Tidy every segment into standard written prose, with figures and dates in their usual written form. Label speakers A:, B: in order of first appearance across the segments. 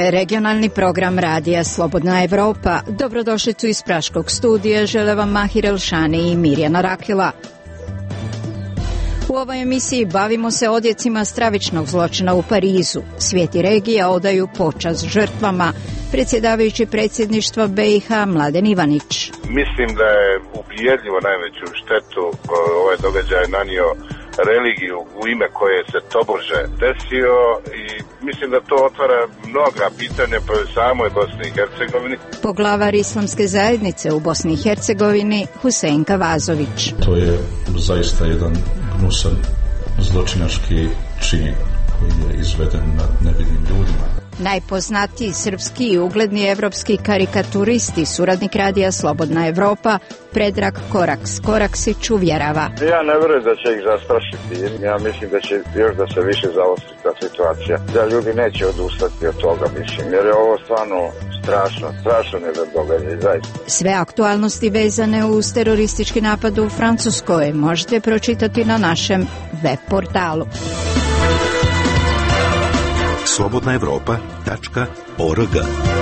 A: je regionalni program radija Slobodna Evropa. Dobrodošlicu iz Praškog studija žele vam Mahir Elšani i Mirjana Rakila. U ovoj emisiji bavimo se odjecima stravičnog zločina u Parizu. Svijet i regija odaju počast žrtvama. Predsjedavajući predsjedništva BiH Mladen Ivanić.
B: Mislim da je ubjedljivo najveću štetu ovaj događaj nanio religiju u ime koje se tobože desio i mislim da to otvara mnoga pitanja po samoj Bosni i Hercegovini.
A: Poglavar Islamske zajednice u Bosni i Hercegovini Husein Kavazović.
C: To je zaista jedan gnusan zločinački čin koji je izveden nad nevinim ljudima.
A: Najpoznatiji srpski i ugledni evropski karikaturisti, suradnik radija Slobodna Evropa, Predrag Koraksić uvjerava.
D: Ja ne vjerujem da će ih zastrašiti. Ja mislim da će još da se više zaostriti ta situacija. Da ljudi neće odustati od toga, mislim, jer je ovo stvarno strašno jedan događaj, zaista.
A: Sve aktualnosti vezane uz teroristički napad u Francuskoj možete pročitati na našem web portalu.
E: slobodnaevropa.org.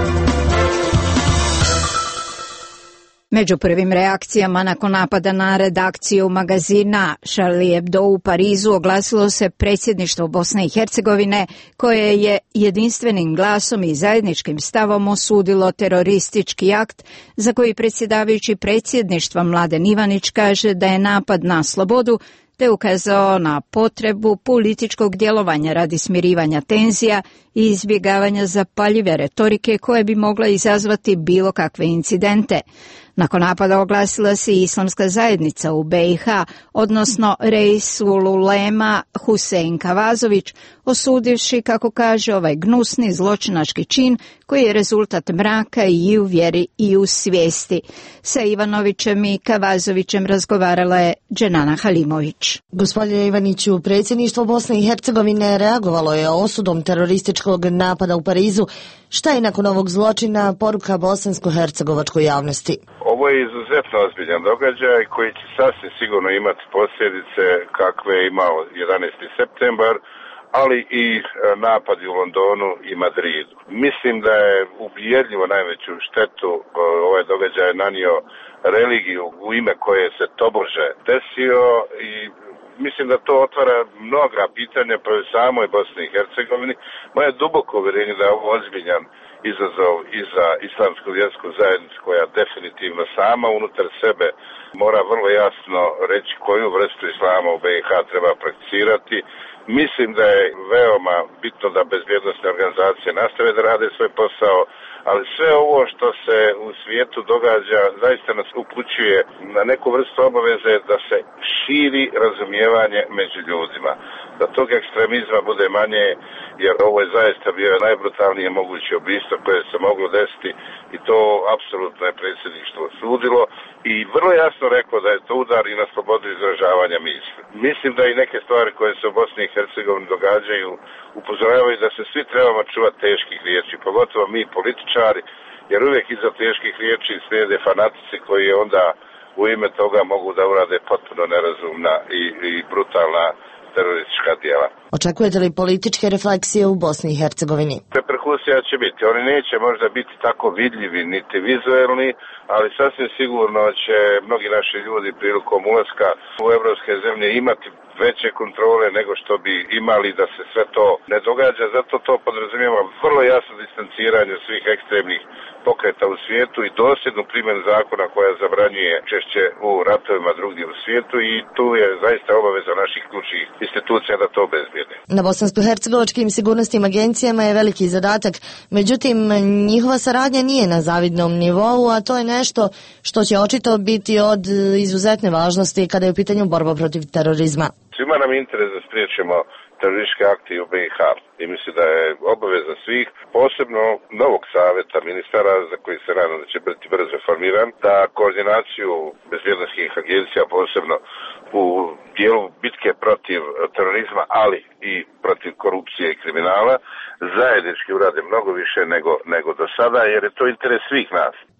A: Među prvim reakcijama nakon napada na redakciju magazina Charlie Hebdo u Parizu oglasilo se predsjedništvo Bosne i Hercegovine, koje je jedinstvenim glasom i zajedničkim stavom osudilo teroristički akt za koji predsjedavajući predsjedništva Mladen Ivanić kaže da je napad na slobodu, te ukazao na potrebu političkog djelovanja radi smirivanja tenzija i izbjegavanja zapaljive retorike koje bi mogla izazvati bilo kakve incidente. Nakon napada oglasila se i Islamska zajednica u BiH, odnosno Reisul Ulema Husein Kavazović, osudivši, kako kaže, ovaj gnusni zločinački čin koji je rezultat mraka i u vjeri i u svijesti. Sa Ivanovićem i Kavazovićem razgovarala je Dženana Halimović.
F: Gospodine Ivaniću, predsjedništvo Bosne i Hercegovine reagovalo je osudom terorističkog napada u Parizu. Šta je nakon ovog zločina poruka bosansko-hercegovačkoj javnosti?
B: Ovo je izuzetno ozbiljan događaj koji će sasvim sigurno imati posljedice kakve je imao 11. septembar, ali i napadi u Londonu i Madridu. Mislim da je ubjedljivo najveću štetu ovaj događaj nanio religiju u ime koje se tobože desio i mislim da to otvara mnoga pitanja po samoj Bosni i Hercegovini. Moje duboko uvjerenje da je ovo ozbiljan izazov i za islamsku vjersku zajednicu koja definitivno sama unutar sebe mora vrlo jasno reći koju vrstu islama u BiH treba prakticirati. Mislim da je veoma bitno da bezbjednosne organizacije nastave da rade svoj posao, ali sve ovo što se u svijetu događa zaista nas upućuje na neku vrstu obaveze da se širi razumijevanje među ljudima, da tog ekstremizma bude manje, jer ovo je zaista bio najbrutalnije moguće ubistvo koje se moglo desiti i to apsolutno je predsjedništvo osudilo i vrlo jasno reklo da je to udar i na slobodu izražavanja misli. Mislim da i neke stvari koje se u Bosni i Hercegovini događaju upozoravaju da se svi trebamo čuvati teških riječi, pogotovo mi političari, jer uvijek iza teških riječi slijede fanatici koji onda u ime toga mogu da urade potpuno nerazumna i brutalna teroristička djela.
F: Očekujete li političke refleksije u Bosni i Hercegovini?
B: Reperkusija će biti. Oni neće možda biti tako vidljivi niti vizuelni, ali sasvim sigurno će mnogi naši ljudi prilikom ulaska u evropske zemlje imati veće kontrole nego što bi imali da se sve to ne događa. Zato to podrazumijeva vrlo jasno distanciranje svih ekstremnih pokreta u svijetu i dosljednu primjenu zakona koja zabranjuje češće u ratovima drugdje u svijetu i tu je zaista obaveza naših ključnih institucija da to obezbijede.
F: Na bosansko-hercegovačkim sigurnosnim agencijama je veliki zadatak, međutim njihova saradnja nije na zavidnom nivou, a to je nešto što će očito biti od izuzetne važnosti kada je u pitanju borba protiv terorizma.
B: Svima nam je interes da spriječimo terorističke akte u BiH i mislim da je obaveza svih, posebno novog savjeta ministara za koji se nadam da će biti brzo formiran, da koordinaciju bezbjednosnih agencija, posebno u dijelu bitke protiv terorizma, ali i protiv korupcije i kriminala, zajednički urade mnogo više nego do sada, jer je to interes svih nas.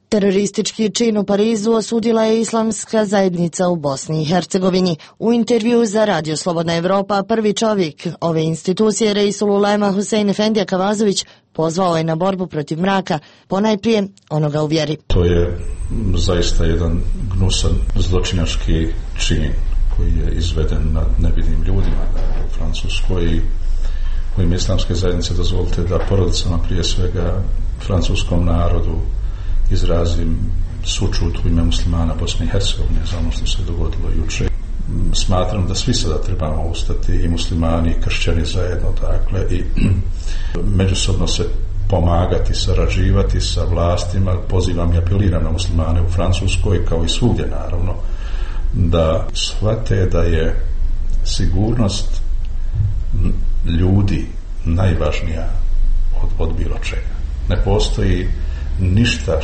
F: Teroristički čin u Parizu osudila je islamska zajednica u Bosni i Hercegovini. U intervju za Radio Slobodna Evropa prvi čovjek ove institucije, Reisul Ulema Husein Efendija Kavazović, pozvao je na borbu protiv mraka, ponajprije onoga u vjeri.
C: To je zaista jedan gnusan zločinački čin koji je izveden nad nevinim ljudima u Francuskoj i kojim islamske zajednice dozvolite da porodicama, prije svega francuskom narodu, izrazim sućut u ime muslimana Bosne i Hercegovine za ono što se dogodilo juče. Smatram da svi sada trebamo ustati, i muslimani i kršćani zajedno, dakle, i međusobno se pomagati, sarađivati sa vlastima. Pozivam i apeliram na muslimane u Francuskoj, kao i svugdje naravno, da shvate da je sigurnost ljudi najvažnija od bilo čega. Ne postoji ništa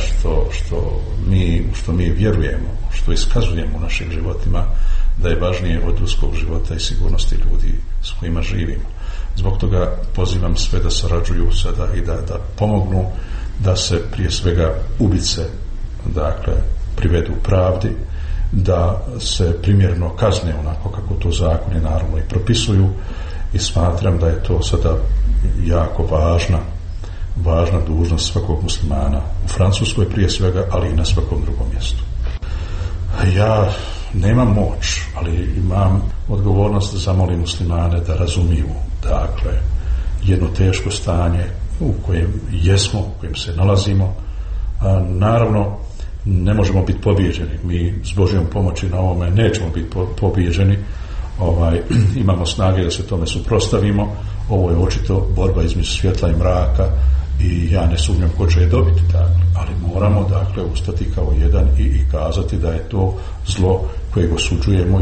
C: što mi vjerujemo, što iskazujemo u našim životima, da je važnije od ljudskog života i sigurnosti ljudi s kojima živimo. Zbog toga pozivam sve da sarađuju sada i da pomognu da se prije svega ubice, dakle, privedu pravdi, da se primjerno kazne onako kako to zakoni naravno i propisuju, i smatram da je to sada jako važna dužnost svakog muslimana u Francuskoj prije svega, ali i na svakom drugom mjestu. Ja nemam moć, ali imam odgovornost da zamolim muslimane da razumiju, dakle, jedno teško stanje u kojem jesmo, u kojem se nalazimo. Naravno, ne možemo biti pobijeđeni. Mi s Božjom pomoći na ovome nećemo biti pobijeđeni. Imamo snage da se tome suprotstavimo. Ovo je očito borba između svjetla i mraka i ja ne sumnjam ko će je dobiti, dakle, ali moramo, dakle, ustati kao jedan i kazati da je to zlo kojeg osuđujemo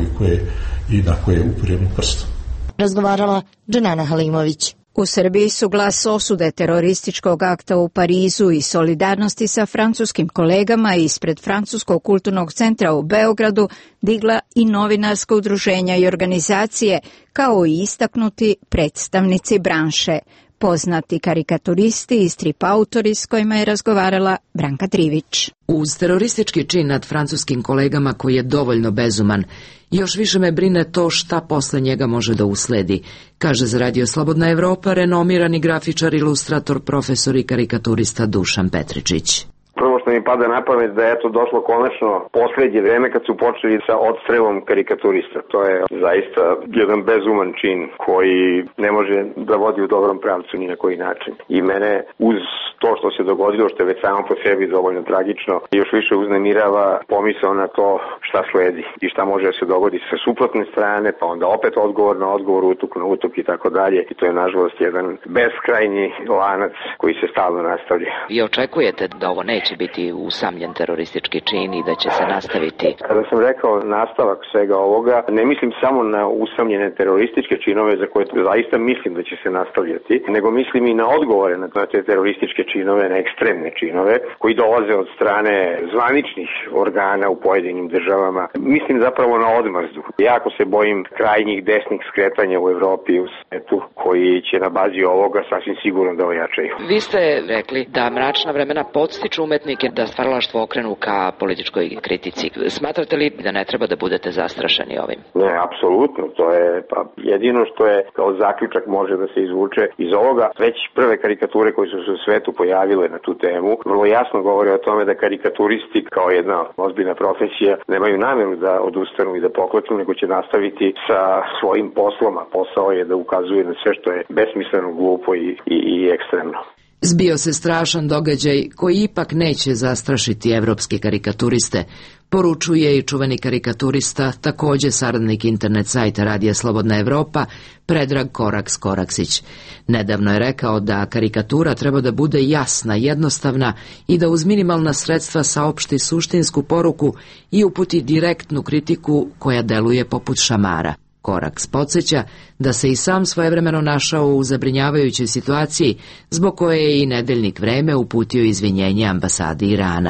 C: i na koje upiremo prstom.
F: Razgovarala Dženana Halimović.
A: U Srbiji su glas osude terorističkog akta u Parizu i solidarnosti sa francuskim kolegama ispred Francuskog kulturnog centra u Beogradu digla i novinarska udruženja i organizacije, kao i istaknuti predstavnici branše, poznati karikaturisti i strip autori s kojima je razgovarala Branka Trivić.
E: Uz teroristički čin nad francuskim kolegama koji je dovoljno bezuman, još više me brine to šta posle njega može da usledi, kaže za Radio Slobodna Evropa renomirani grafičar, ilustrator, profesor i karikaturista Dušan Petričić.
G: Prvo što mi pada na pamet da je to došlo konačno posljednje vreme kad su počeli sa odstrelom karikaturista. To je zaista jedan bezuman čin koji ne može da vodi u dobrom pravcu ni na koji način. I mene uz to što se dogodilo, što je već samo po sebi dovoljno tragično, još više uznemirava pomisao na to šta sledi i šta može da se dogodi sa suprotne strane, pa onda opet odgovor na odgovor, utuk na utuk i tako dalje. I to je nažalost jedan beskrajni lanac koji se stalno nastavlja.
E: Vi očekujete da ovo neće biti usamljen teroristički čin i da će se nastaviti?
G: Kada sam rekao nastavak svega ovoga, ne mislim samo na usamljene terorističke činove za koje zaista mislim da će se nastavljati, nego mislim i na odgovore na te terorističke činove, na ekstremne činove koji dolaze od strane zvaničnih organa u pojedinim državama. Mislim zapravo na odmazdu. Jako se bojim krajnjih desnih skretanja u Evropi i u svetu koji će na bazi ovoga sasvim sigurno da ojačaju.
E: Vi ste rekli da mračna vremena podstiču umetnike da stvaralaštvo okrenu ka političkoj kritici. Smatrate li da ne treba da budete zastrašeni ovim?
G: Ne, apsolutno. To je jedino što je kao zaključak može da se izvuče iz ovoga. Već prve karikature koje su se u svetu pojavile na tu temu vrlo jasno govore o tome da karikaturisti kao jedna ozbiljna profesija nemaju namjeru da odustanu i da pokleknu, nego će nastaviti sa svojim poslom, a posao je da ukazuje na sve što je besmisleno, glupo i ekstremno.
E: Zbio se strašan događaj koji ipak neće zastrašiti evropske karikaturiste, poručuje i čuveni karikaturista, također saradnik internet sajta Radija Slobodna Evropa, Predrag Koraks-Koraksić. Nedavno je rekao da karikatura treba da bude jasna, jednostavna i da uz minimalna sredstva saopšti suštinsku poruku i uputi direktnu kritiku koja deluje poput šamara. Koraks podsjeća da se i sam svojevremeno našao u zabrinjavajućoj situaciji, zbog koje je i nedeljnik Vreme uputio izvinjenje ambasadi Irana.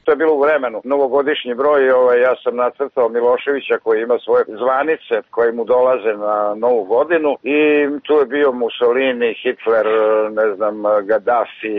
D: To je bilo u vremenu novogodišnji broj, ja sam nacrtao Miloševića koji ima svoje zvanice koji mu dolaze na novu godinu i tu je bio Mussolini, Hitler, ne znam, Gaddafi,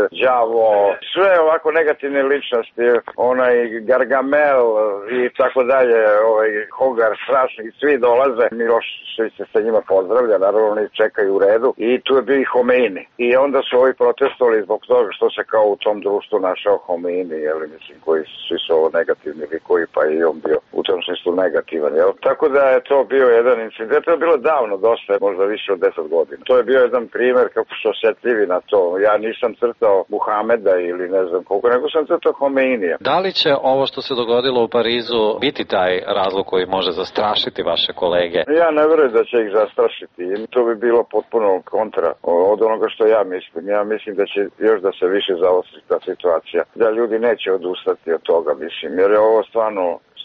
D: Đavo, sve ovako negativne ličnosti, onaj Gargamel i tako dalje, Hogar, strašni, svi dolaze, Milošević se sa njima pozdravlja, naravno oni čekaju u redu i tu je bio i Homeini. I onda su ovi protestovali zbog toga što se kao u tom društvu našao Homeini, koji svi su ovo negativni likovi, pa i on bio u tom smislu negativan, jel? Tako da je to bio jedan incident, to je bilo davno, dosta, možda više od 10 godina. To je bio jedan primjer kako su osjetljivi na to. Ja nisam crtao Muhameda ili ne znam koliko, nego sam crtao Homeinija.
H: Da li će ovo što se dogodilo u Parizu biti taj razlog koji može zastrašiti vaše kolege?
D: Ja ne verujem da će ih zastrašiti. To bi bilo potpuno kontra od onoga što ja mislim. Ja mislim da će još da se više zaostriti ta situacija. Da ljudi neće odustati od toga, mislim. Jer je ovo stvarno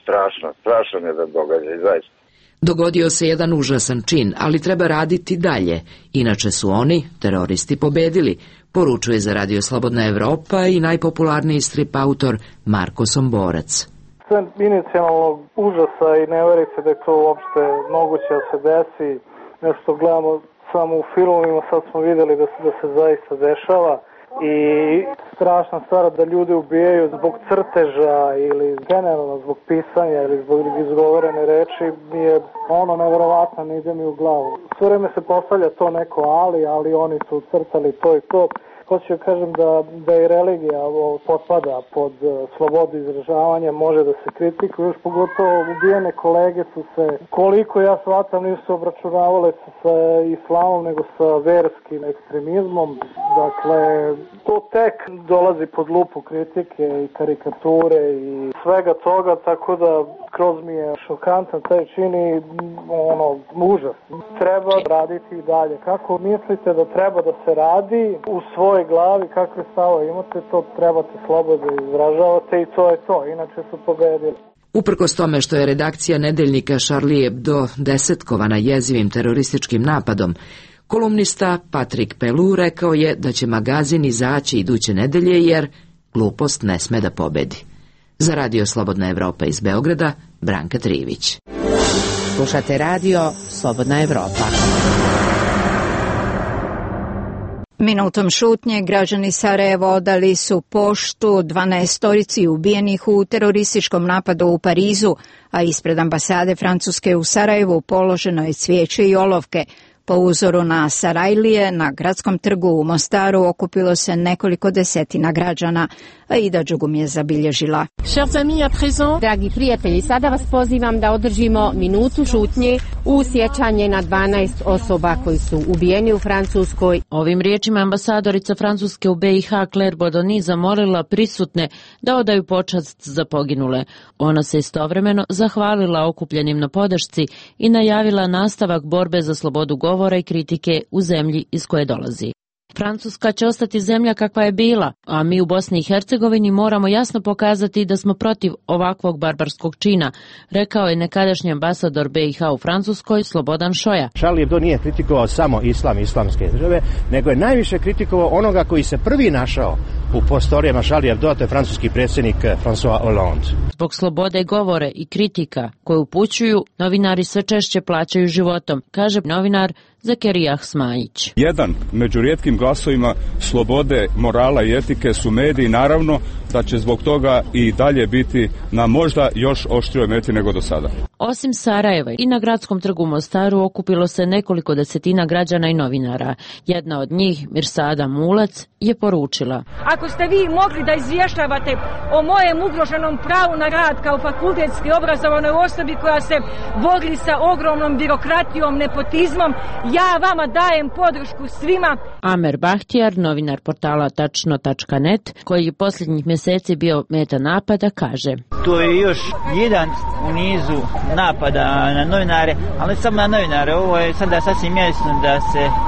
D: strašno je da događaj, zaista.
E: Dogodio se jedan užasan čin, ali treba raditi dalje. Inače su oni, teroristi, pobedili, poručuje za Radio Slobodna Evropa i najpopularniji strip autor Marko Somborac.
I: Sve inicijalnog užasa i neverice da je to uopšte moguće da se desi, nešto gledamo samo u filmovima, sad smo vidjeli da se zaista dešava. I strašna stvar da ljudi ubijaju zbog crteža ili generalno zbog pisanja ili zbog izgovorene reči je nevjerovatno, ne ide mi u glavu. Sve vreme se postavlja to neko ali oni su crtali to i to. Hoću kažem da i religija potpada pod slobodu izražavanja, može da se kritikuje, još pogotovo ubijene kolege su se, koliko ja shvatam, nisu obračunavale sa islamom nego sa verskim ekstremizmom. Dakle, to tek dolazi pod lupu kritike i karikature i svega toga, tako da kroz mi je šokantan taj čin i užas. Treba raditi i dalje. Kako mislite da treba da se radi u svojoj glavi, kakve stave imate, to trebate slobodno izražavate i to je to, inače su pobedili.
E: Uprkos tome što je redakcija nedeljnika Charlie Hebdo desetkovana jezivim terorističkim napadom, kolumnista Patrick Pelou rekao je da će magazin izaći iduće nedelje jer glupost ne sme da pobedi. Za Radio Slobodna Evropa iz Beograda, Branka Trivić.
J: Slušate Radio Slobodna Evropa.
A: Minutom šutnje građani Sarajeva odali su poštu 12 ubijenih u terorističkom napadu u Parizu, a ispred ambasade Francuske u Sarajevu položeno je cvijeće i olovke. Po uzoru na Sarajlije, na gradskom trgu u Mostaru okupilo se nekoliko desetina građana, a Ida Đugum je zabilježila.
K: Dragi prijatelji, sada vas pozivam da održimo minutu šutnje u sjećanje na 12 osoba koji su ubijeni u Francuskoj.
L: Ovim riječima ambasadorica Francuske u BiH Claire Bodoni zamolila prisutne da odaju počast za poginule. Ona se istovremeno zahvalila okupljenim na podršci i najavila nastavak borbe za slobodu govora i kritike u zemlji iz koje dolazi. Francuska će ostati zemlja kakva je bila, a mi u Bosni i Hercegovini moramo jasno pokazati da smo protiv ovakvog barbarskog čina, rekao je nekadašnji ambasador BiH u Francuskoj Slobodan Šoja.
M: Charlie Hebdo nije kritikovao samo islam i islamske države, nego je najviše kritikovao onoga koji se prvi našao u prostorijama Charlie Hebdo, to je francuski predsjednik François Hollande.
L: Zbog slobode govore i kritika koje upućuju, novinari sve češće plaćaju životom, kaže novinar Zakerijah Smajić.
N: Jedan među rijetkim glasovima slobode, morala i etike su mediji, naravno da će zbog toga i dalje biti na možda još oštrijoj meti nego do sada.
L: Osim Sarajeva i na gradskom trgu u Mostaru okupilo se nekoliko desetina građana i novinara. Jedna od njih, Mirsada Mulac, je poručila:
O: Ako ste vi mogli da izvještavate o mojem ugroženom pravu na rad kao fakultetski obrazovanoj osobi koja se bori sa ogromnom birokratijom, nepotizmom, ja vama dajem podršku svima.
L: Amer Bahtijar, novinar portala tačno.net, koji je posljednjih mjeseci bio meta napada, kaže:
P: To je još jedan u nizu napada na novinare, ali ne samo na novinare. Ovo je sada sasvim jasno da se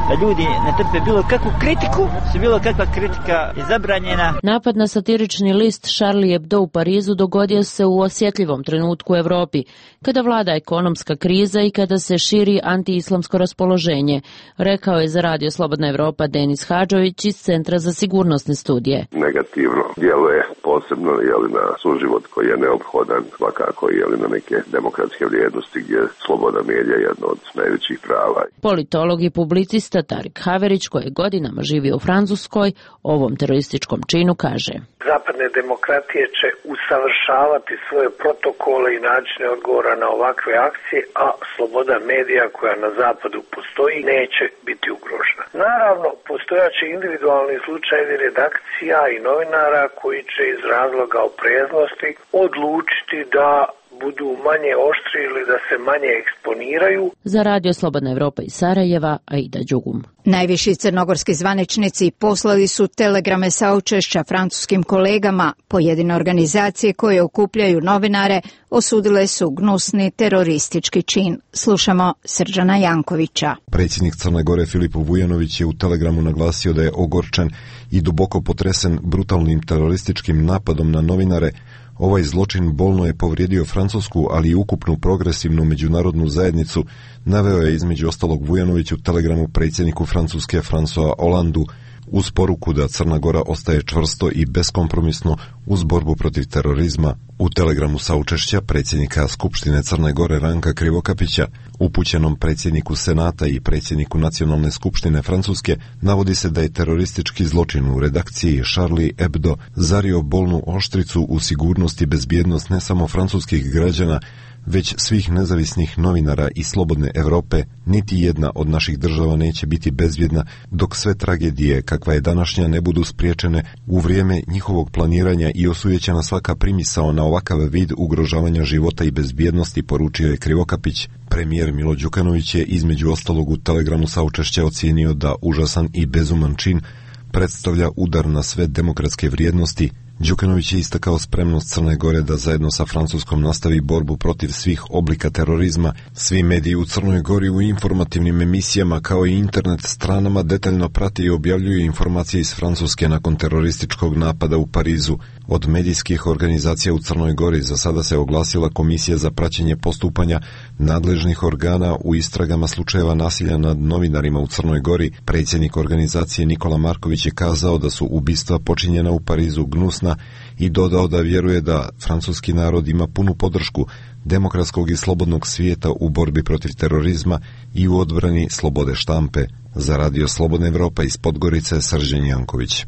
P: da ljudi ne trpe bilo kakvu kritiku, se bilo kakva kritika je zabranjena.
L: Napad na satirični list Charlie Hebdo u Parizu dogodio se u osjetljivom trenutku u Evropi, kada vlada ekonomska kriza i kada se širi antiislamsko raspoloženje, rekao je za Radio Slobodna Evropa Denis Hadžović iz Centra za sigurnosne studije.
Q: Negativno djeluje posebno na suživot koji je neophodan, svakako na neke demokratske vrijednosti gdje je sloboda medija jedno od najvećih prava.
L: Politolog i publicista Tarik Haverić, koji godinama živi u Francuskoj, ovom terorističkom činu kaže:
R: Zapadne demokratije će usavršavati svoje protokole i načine odgovora na ovakve akcije, a sloboda medija koja na zapadu postoji neće biti ugrožena. Naravno, postojaće individualni slučajevi redakcija i novinara koji će iz razloga opreznosti odlučiti da budu manje oštri ili da se manje eksponiraju.
L: Za Radio Slobodna Evropa iz Sarajeva, Aida Đugum.
A: Najviši crnogorski zvaničnici poslali su telegrame saučešća francuskim kolegama. Pojedine organizacije koje okupljaju novinare osudile su gnusni teroristički čin. Slušamo Srđana Jankovića.
S: Predsjednik Crne Gore Filip Vujanović je u telegramu naglasio da je ogorčen i duboko potresen brutalnim terorističkim napadom na novinare. Ovaj zločin bolno je povrijedio Francusku, ali i ukupnu progresivnu međunarodnu zajednicu, naveo je između ostalog Vujanović u telegramu predsjedniku Francuske François Hollandeu, uz poruku da Crna Gora ostaje čvrsto i beskompromisno uz borbu protiv terorizma. U telegramu saučešća predsjednika Skupštine Crne Gore Ranka Krivokapića, upućenom predsjedniku Senata i predsjedniku Nacionalne skupštine Francuske, navodi se da je teroristički zločin u redakciji Charlie Hebdo zario bolnu oštricu u sigurnost i bezbjednost ne samo francuskih građana, već svih nezavisnih novinara i slobodne Europe. Niti jedna od naših država neće biti bezbjedna dok sve tragedije kakva je današnja ne budu spriječene u vrijeme njihovog planiranja i osujećena svaka primisao na ovakav vid ugrožavanja života i bezbjednosti, poručio je Krivokapić. Premijer Milo Đukanović je između ostalog u telegramu saučešća ocijenio da užasan i bezuman čin predstavlja udar na sve demokratske vrijednosti. Đukanović je istakao spremnost Crne Gore da zajedno sa Francuskom nastavi borbu protiv svih oblika terorizma. Svi mediji u Crnoj Gori u informativnim emisijama kao i internet stranama detaljno prate i objavljuju informacije iz Francuske nakon terorističkog napada u Parizu. Od medijskih organizacija u Crnoj Gori za sada se oglasila Komisija za praćenje postupanja nadležnih organa u istragama slučajeva nasilja nad novinarima u Crnoj Gori. Predsjednik organizacije Nikola Marković je kazao da su ubistva počinjena u Parizu gnusna i dodao da vjeruje da francuski narod ima punu podršku demokratskog i slobodnog svijeta u borbi protiv terorizma i u odbrani slobode štampe. Za Radio Slobodna Evropa iz Podgorice, Srđan Janković.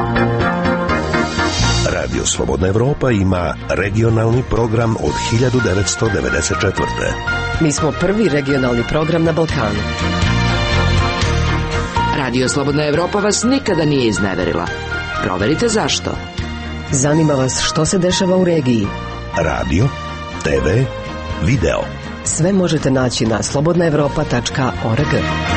T: Radio Slobodna Evropa ima regionalni program od 1994.
J: Mi smo prvi regionalni program na Balkanu.
E: Radio Slobodna Evropa vas nikada nije izneverila. Proverite zašto.
J: Zanima vas što se dešava u regiji.
T: Radio, TV, video.
J: Sve možete naći na slobodnaevropa.org.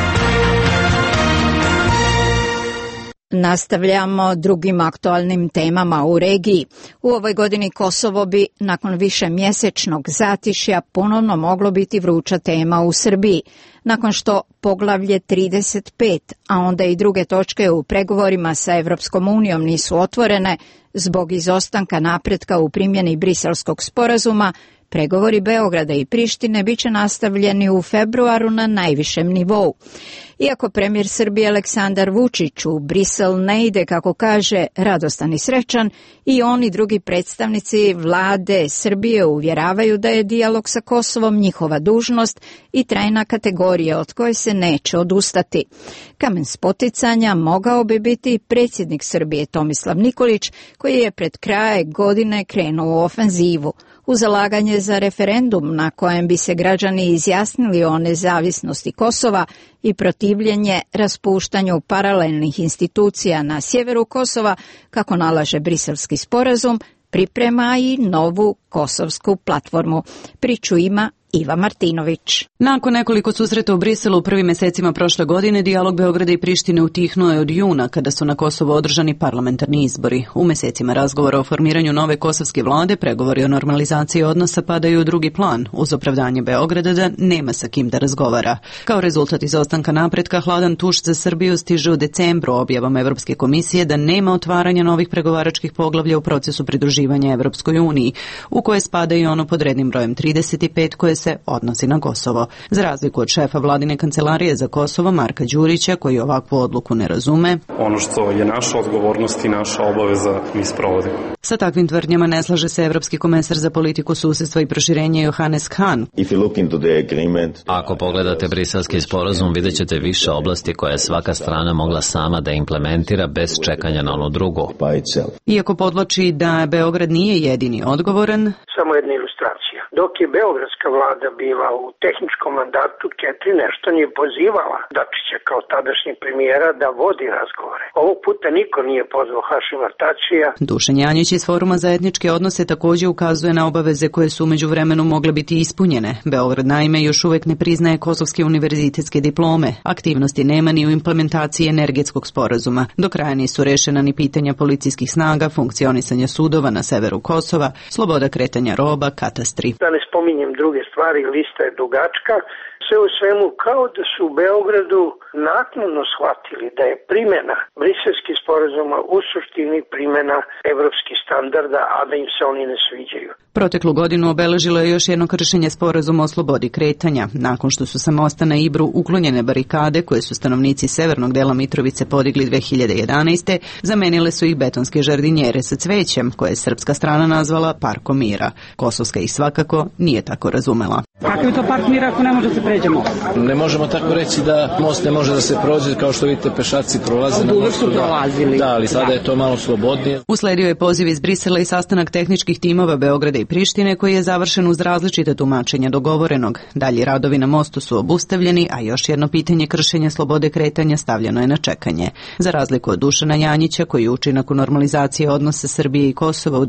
A: Nastavljamo drugim aktualnim temama u regiji. U ovoj godini Kosovo bi, nakon više mjesečnog zatišja, ponovno moglo biti vruća tema u Srbiji. Nakon što poglavlje 35, a onda i druge točke u pregovorima sa Evropskom unijom nisu otvorene zbog izostanka napretka u primjeni Briselskog sporazuma, pregovori Beograda i Prištine bit će nastavljeni u februaru na najvišem nivou. Iako premijer Srbije Aleksandar Vučić u Brisel ne ide, kako kaže, radostan i srećan, i oni drugi predstavnici vlade Srbije uvjeravaju da je dijalog sa Kosovom njihova dužnost i trajna kategorija od koje se neće odustati. Kamen spoticanja mogao bi biti predsjednik Srbije Tomislav Nikolić, koji je pred kraj godine krenuo u ofenzivu. U zalaganje za referendum na kojem bi se građani izjasnili o nezavisnosti Kosova i protivljenje raspuštanju paralelnih institucija na sjeveru Kosova, kako nalaže Briselski sporazum, priprema i novu kosovsku platformu. Priču ima Iva Martinović.
U: Nakon nekoliko susreta u Briselu u prvim mesecima prošle godine, dijalog Beograda i Prištine utihnuo je od juna, kada su na Kosovo održani parlamentarni izbori. U mesecima razgovora o formiranju nove kosovske vlade, pregovori o normalizaciji odnosa padaju u drugi plan, uz opravdanje Beograda da nema sa kim da razgovara. Kao rezultat izostanka napretka, hladan tuš za Srbiju stiže u decembru objavom Evropske komisije da nema otvaranja novih pregovaračkih poglavlja u procesu pridruživanja Evropskoj uniji, u koje spada i ono pod rednim brojem 35 koje se odnosi na Kosovo. Za razliku od šefa vladine kancelarije za Kosovo, Marka Đurića, koji ovakvu odluku ne razume,
V: ono što je naša odgovornost i naša obaveza mi sprovodimo.
U: Sa takvim tvrdnjama ne slaže se evropski komesar za politiku susedstva i proširenje Johannes Hahn.
H: Ako pogledate briselski sporazum, vidjet ćete više oblasti koje je svaka strana mogla sama da implementira bez čekanja na ono drugo.
U: Iako podvlači da Beograd nije jedini odgovoran,
R: samo jedna ilustracija. Dok je beogradska vlada bila u tehničkom mandatu, Ketrin nešto nije pozivala Dačića kao tadašnjeg premijera da vodi razgovore. Ovog puta niko nije pozvao Hašima Tačija.
U: Dušan Janjić iz Foruma za etničke odnose takođe ukazuje na obaveze koje su umeđu vremenu mogle biti ispunjene. Beograd naime još uvek ne priznaje kosovske univerzitetske diplome. Aktivnosti nema ni u implementaciji energetskog sporazuma. Do kraja nisu rešena ni pitanja policijskih snaga, funkcionisanja sudova na severu Kosova, sloboda kretanja roba, katastri.
R: Da ne spominjem druge stvari, lista je dugačka. Sve u svemu kao da su u Beogradu naknadno shvatili da je primjena briselskih sporazuma u suštini primjena evropskih standarda, a da im se oni ne sviđaju.
U: Proteklu godinu obeležilo je još jedno kršenje sporazuma o slobodi kretanja. Nakon što su sa mosta na Ibru uklonjene barikade koje su stanovnici severnog dela Mitrovice podigli 2011. zamenile su ih betonske žardinjere sa cvećem, koje je srpska strana nazvala Parkom mira. Kosovska ih svakako nije tako razumela.
W: Kakav je to park mira ako ne može da se pređe most?
X: Ne možemo tako reći da most ne može da se prođe, kao što vidite pešaci prolaze na mostu. Da, ali sada je to malo slobodnije.
U: Usledio je poziv iz Brisela i sastanak tehničkih timova Beograda i Prištine koji je završen uz različite tumačenja dogovorenog. Dalji radovi na mostu su obustavljeni, a još jedno pitanje kršenja slobode kretanja stavljeno je na čekanje. Za razliku od Dušana Janjića, koji je učinak u normalizacije odnosa Srbije i Kosova u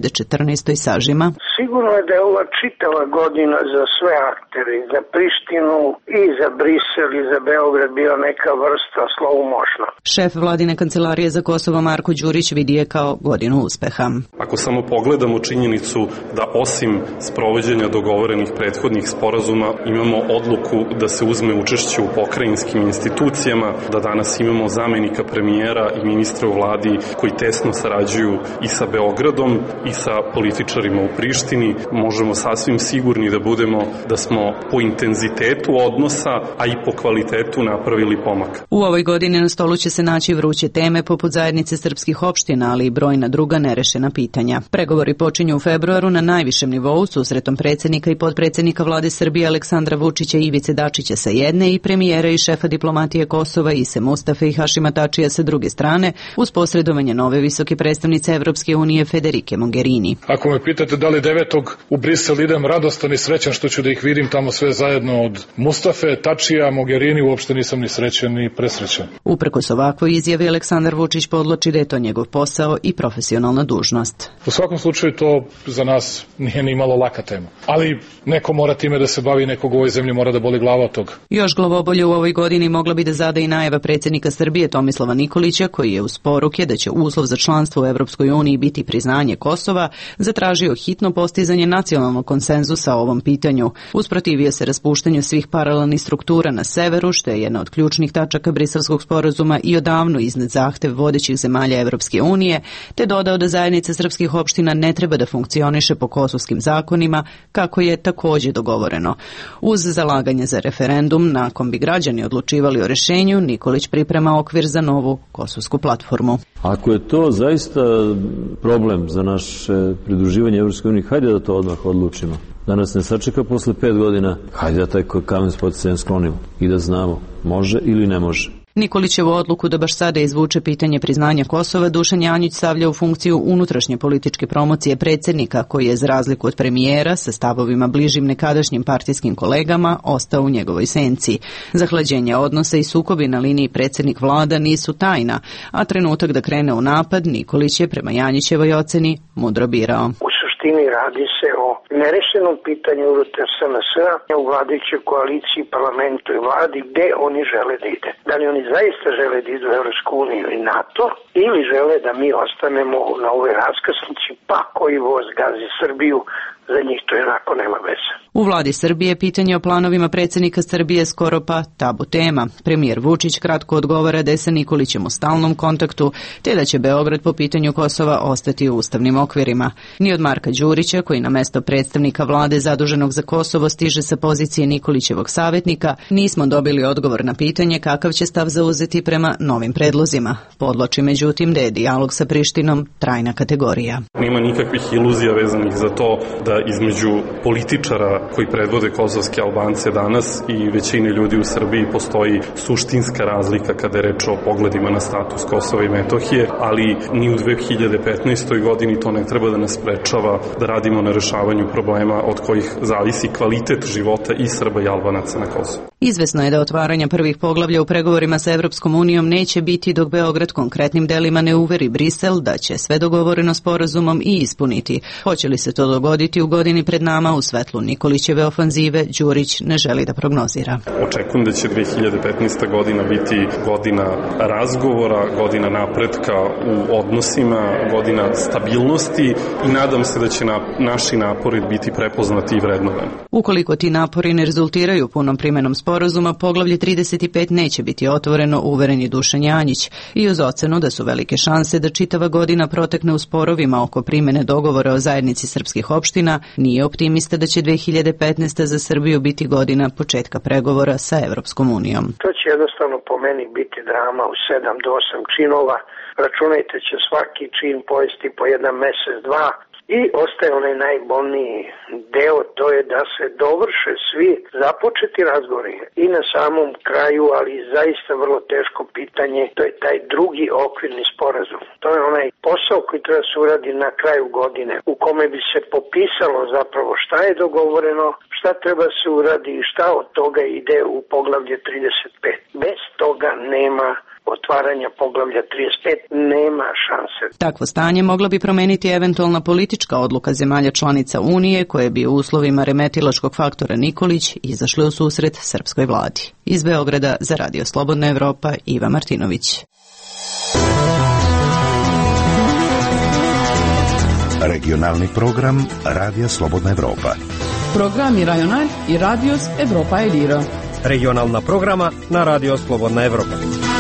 U: 2014. sažima.
R: Sigurno je da je ova čitava godina za sve aktere, za Prištinu i za Brisel i za Beograd bio neka vrsta slow-motiona.
U: Šef vladine kancelarije za Kosovo Marko Đurić vidi je kao godinu uspeha.
V: Ako samo pogledamo činjenicu da osim sprovođenja dogovorenih prethodnih sporazuma imamo odluku da se uzme učešće u pokrajinskim institucijama, da danas imamo zamenika premijera i ministra u vladi koji tesno sarađuju i sa Beogradom i sa političarima u Prištini, možemo sasvim sigurni da budemo da smo po intenzitetu odnosa, a i po kvalitetu napravili pomak.
U: U ovoj godini na stolu će se naći vruće teme poput zajednice srpskih opština, ali i brojna druga nerešena pitanja. Pregovori počinju u februaru na najvišem nivou susretom predsjednika i potpredsjednika vlade Srbije Aleksandra Vučića i Ivice Dačića sa jedne i premijera i šefa diplomatije Kosova Ise Mustafe i Hašima Tačija sa druge strane, uz posredovanje nove visoke predstavnice Evropske unije Federike Mogherini.
Y: Ako me pitate da li 9. u Brisel idem radostan i srećan što ću da ih vidim tamo sve zajedno od Mustafe, Tačija, Mogherini, uopšte nisam ni srećan ni presrećan.
U: Uprkos ovakvoj izjavi Aleksandar Vučić podloči da je to njegov posao i profesionalna dužnost.
Y: U svakom slučaju to za nas nije ni malo laka tema. Ali neko mora time da se bavi, nekog u ovoj zemlji mora da boli glava od toga.
U: Još glavobolje u ovoj godini mogla bi da zada i najava predsjednika Srbije Tomislava Nikolića, koji je uz poruke da će uslov za članstvo u Evropskoj uniji biti priznanje Kosova, zatražio hitno postizanje nacionalnog konsenzusa o ovom pitanju. Usprotivio se raspuštanju svih paralelnih struktura na severu, što je jedna od ključnih tačaka briselskog sporazuma i odavno iznad zahtev vodećih zemalja Evropske unije, te dodao da zajednica srpskih opština ne treba da funkcioniše po kosovskim zakonima, kako je takođe dogovoreno. Uz zalaganje za referendum, na kom bi građani odlučivali o rešenju, Nikolić priprema okvir za novu kosovsku platformu.
Z: Ako je to zaista problem za naše pridruživanje Evropskoj uniji, hajde da to odmah odlučimo. Da nas ne sačeka posle 5 godina, hajde da taj kamen spoticajem sklonimo i da znamo može ili ne može.
U: Nikolićevu odluku da baš sada izvuče pitanje priznanja Kosova Dušan Janjić stavlja u funkciju unutrašnje političke promocije predsjednika, koji je za razliku od premijera sa stavovima bližim nekadašnjim partijskim kolegama ostao u njegovoj senci. Zahlađenje odnosa i sukobi na liniji predsjednik vlada nisu tajna, a trenutak da krene u napad Nikolić je prema Janjićevoj oceni mudro birao.
R: U suštini radi se o nerešenom pitanju unutar SNS-a, u vladajućoj koaliciji, parlamentu i vladi, gde oni žele da ide. Da li oni zaista žele da idu u Evropsku uniju i NATO, ili žele da mi ostanemo na ovoj raskrsnici, pa koji voz gazi Srbiju, za njih to jednako nema veze.
U: U vladi Srbije pitanje o planovima predsjednika Srbije skoro pa tabu tema. Premijer Vučić kratko odgovara da je sa Nikolićem u stalnom kontaktu, te da će Beograd po pitanju Kosova ostati u ustavnim okvirima. Ni od Marka Đurića, koji na mesto predstavnika vlade zaduženog za Kosovo stiže sa pozicije Nikolićevog savjetnika, nismo dobili odgovor na pitanje kakav će stav zauzeti prema novim predlozima. Podloči međutim da je dijalog sa Prištinom trajna kategorija.
V: Nema nikakvih iluzija vezanih za to da između političara koji predvode kosovske Albance danas i većine ljudi u Srbiji postoji suštinska razlika kada je reč o pogledima na status Kosova i Metohije, ali ni u 2015. godini to ne treba da nas sprečava da radimo na rešavanju problema od kojih zavisi kvalitet života i Srba i Albanaca na Kosovu.
U: Izvesno je da otvaranja prvih poglavlja u pregovorima sa Evropskom unijom neće biti dok Beograd konkretnim delima ne uveri Brisel da će sve dogovoreno sporazumom i ispuniti. Hoće li se to dogoditi u godini pred nama u svetlu Nikolićeve ofanzive, Đurić ne želi da prognozira.
V: Očekujem da će 2015. godina biti godina razgovora, godina napretka u odnosima, godina stabilnosti i nadam se da će naši napori biti prepoznati i vrednovani.
U: Ukoliko ti napori ne rezultiraju punom primenom sporazuma, poglavlje 35 neće biti otvoreno, uveren je Dušan Janjić, i uz ocenu da su velike šanse da čitava godina protekne u sporovima oko primene dogovora o zajednici srpskih opština, nije optimista da će 2015. za Srbiju biti godina početka pregovora sa Evropskom unijom.
R: To će jednostavno po meni biti drama u 7 do 8 činova. Računajte će svaki čin pojesti po jedan mesec, dva. I ostaje onaj najbolniji deo, to je da se dovrše svi započeti razgovori. I na samom kraju, ali zaista vrlo teško pitanje, to je taj drugi okvirni sporazum. To je onaj posao koji treba se uradi na kraju godine, u kome bi se popisalo zapravo šta je dogovoreno, šta treba se uradi i šta od toga ide u poglavlje 35. Bez toga nema otvaranja poglavlja 35, nema šanse.
U: Takvo stanje mogla bi promeniti eventualna politička odluka zemalja članica Unije koje bi u uslovima remetilačkog faktora Nikolić izašle u susret srpskoj vladi. Iz Beograda za Radio Slobodna Evropa, Iva Martinović.
T: Regionalni program Radija Slobodna Evropa.
B: Programi Rajonal i Radios Evropa Eliro.
M: Regionalna programa na Radio Slobodna Evropa.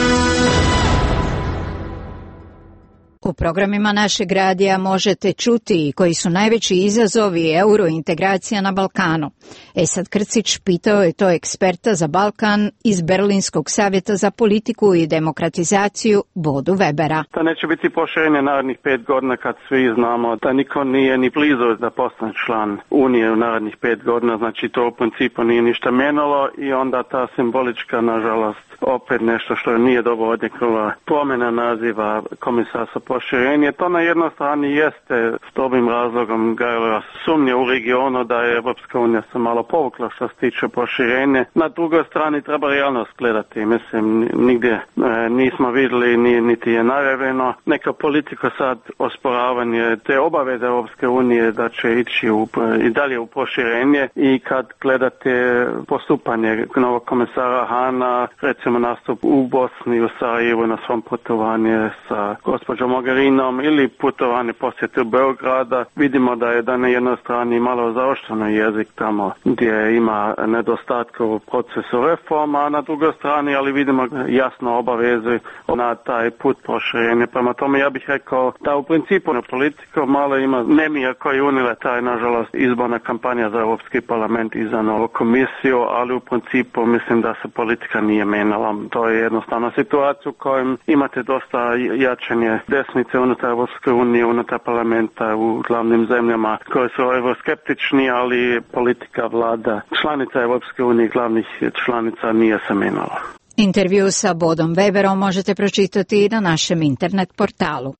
A: U programima našeg radija možete čuti koji su najveći izazovi eurointegracija na Balkanu. Esad Krcić pitao je to eksperta za Balkan iz Berlinskog savjeta za politiku i demokratizaciju Bodu Webera.
C: To neće biti proširenje narednih 5 godina kad svi znamo da niko nije ni blizu da postane član Unije u narednih 5 godina, znači to u principu nije ništa mijenjalo i onda ta simbolička, nažalost, opet nešto što nije dobro odjeknula promjena naziva komisarstva proširenje. To na jednoj strani jeste s dobrim razlogom gajala sumnje u regionu da je Evropska unija se malo povukla što se tiče proširenja. Na drugoj strani treba realnost gledati. Mislim, nigdje nismo vidjeli niti je najavljeno neka politika sad osporavanje te obaveze Evropske unije da će ići i dalje u proširenje i kad gledate postupanje novog komisara Hana, recimo nastup u Bosni, u Sarajevu na svom putovanju sa gospođom Mogherinom ili putovanje posjeti u Beograda, vidimo da je na jednoj strani malo zaoštreno jezik tamo gdje ima nedostatke u procesu reforma, a na drugoj strani ali vidimo jasno obaveze na taj put proširenja. Prema tome ja bih rekao da u principu na politiku malo ima nemija koji unile taj nažalost izborna kampanja za Europski parlament i za novu komisiju, ali u principu mislim da se politika nije menjala. To je jednostavna situacija u kojem imate dosta jačanje desnice unutar Evropske unije, unutar parlamenta u glavnim zemljama koje su euroskeptični, ali politika vlada članica Evropske unije, glavnih članica nije se menjala.
A: Intervju sa Bodom Weberom možete pročitati i na našem internet portalu.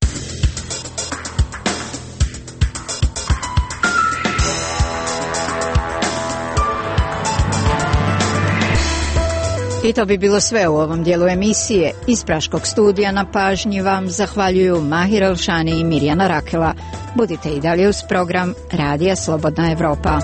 A: I to bi bilo sve u ovom dijelu emisije. Iz Praškog studija na pažnji vam zahvaljuju Mahir Elšani i Mirjana Rakela. Budite i dalje uz program Radija Slobodna Evropa.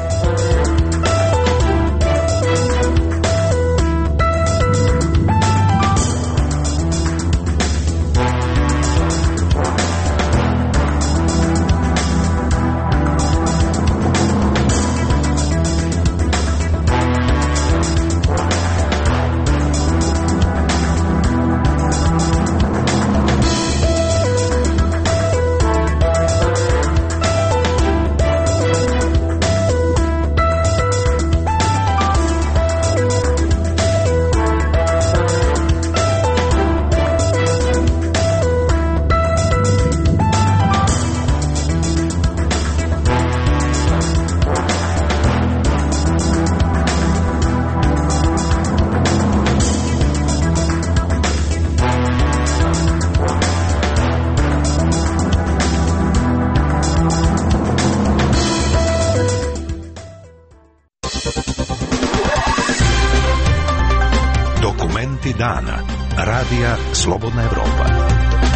T: Dana. Radija Slobodna Evropa.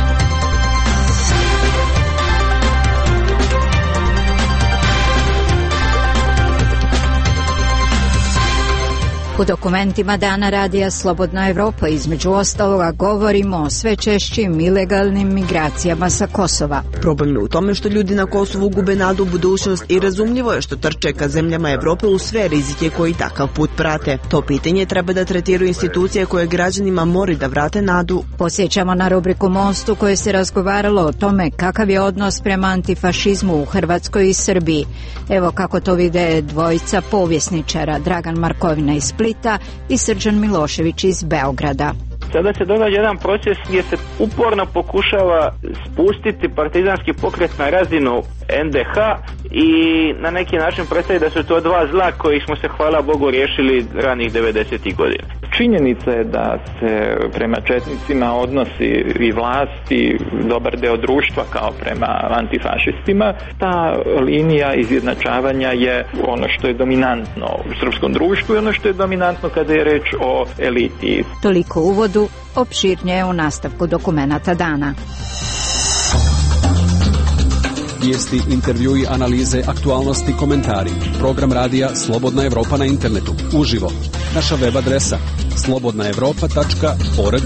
A: U dokumentima Dana Radija Slobodna Evropa između ostaloga govorimo o sve češćim ilegalnim migracijama sa Kosova.
D: Problem je u tome što ljudi na Kosovu gube nadu u budućnost i razumljivo je što trče ka zemljama Evrope u sve rizike koji takav put prate. To pitanje treba da tretiraju institucije koje građanima moraju da vrate nadu.
A: Posjećamo na rubriku Most u kojoj se razgovaralo o tome kakav je odnos prema antifašizmu u Hrvatskoj i Srbiji. Evo kako to vide dvojica povjesničara, Dragan Markovina iz Splita i Srđan Milošević iz Beograda.
F: Sada se događa jedan proces gdje se uporno pokušava spustiti partizanski pokret na razinu NDH i na neki način predstaviti da su to dva zla koji smo se, hvala Bogu, riješili ranih 90. godina.
G: Činjenica je da se prema četnicima odnosi i vlast i dobar deo društva kao prema antifašistima. Ta linija izjednačavanja je ono što je dominantno u srpskom društvu i ono što je dominantno kada je reč o eliti.
A: Toliko uvodu, opširnije u nastavku dokumenata dana.
I: Vijesti, intervjui, analize, aktualnosti, komentari. Program radija Slobodna Evropa na internetu. Uživo. Naša web adresa slobodnaevropa.org.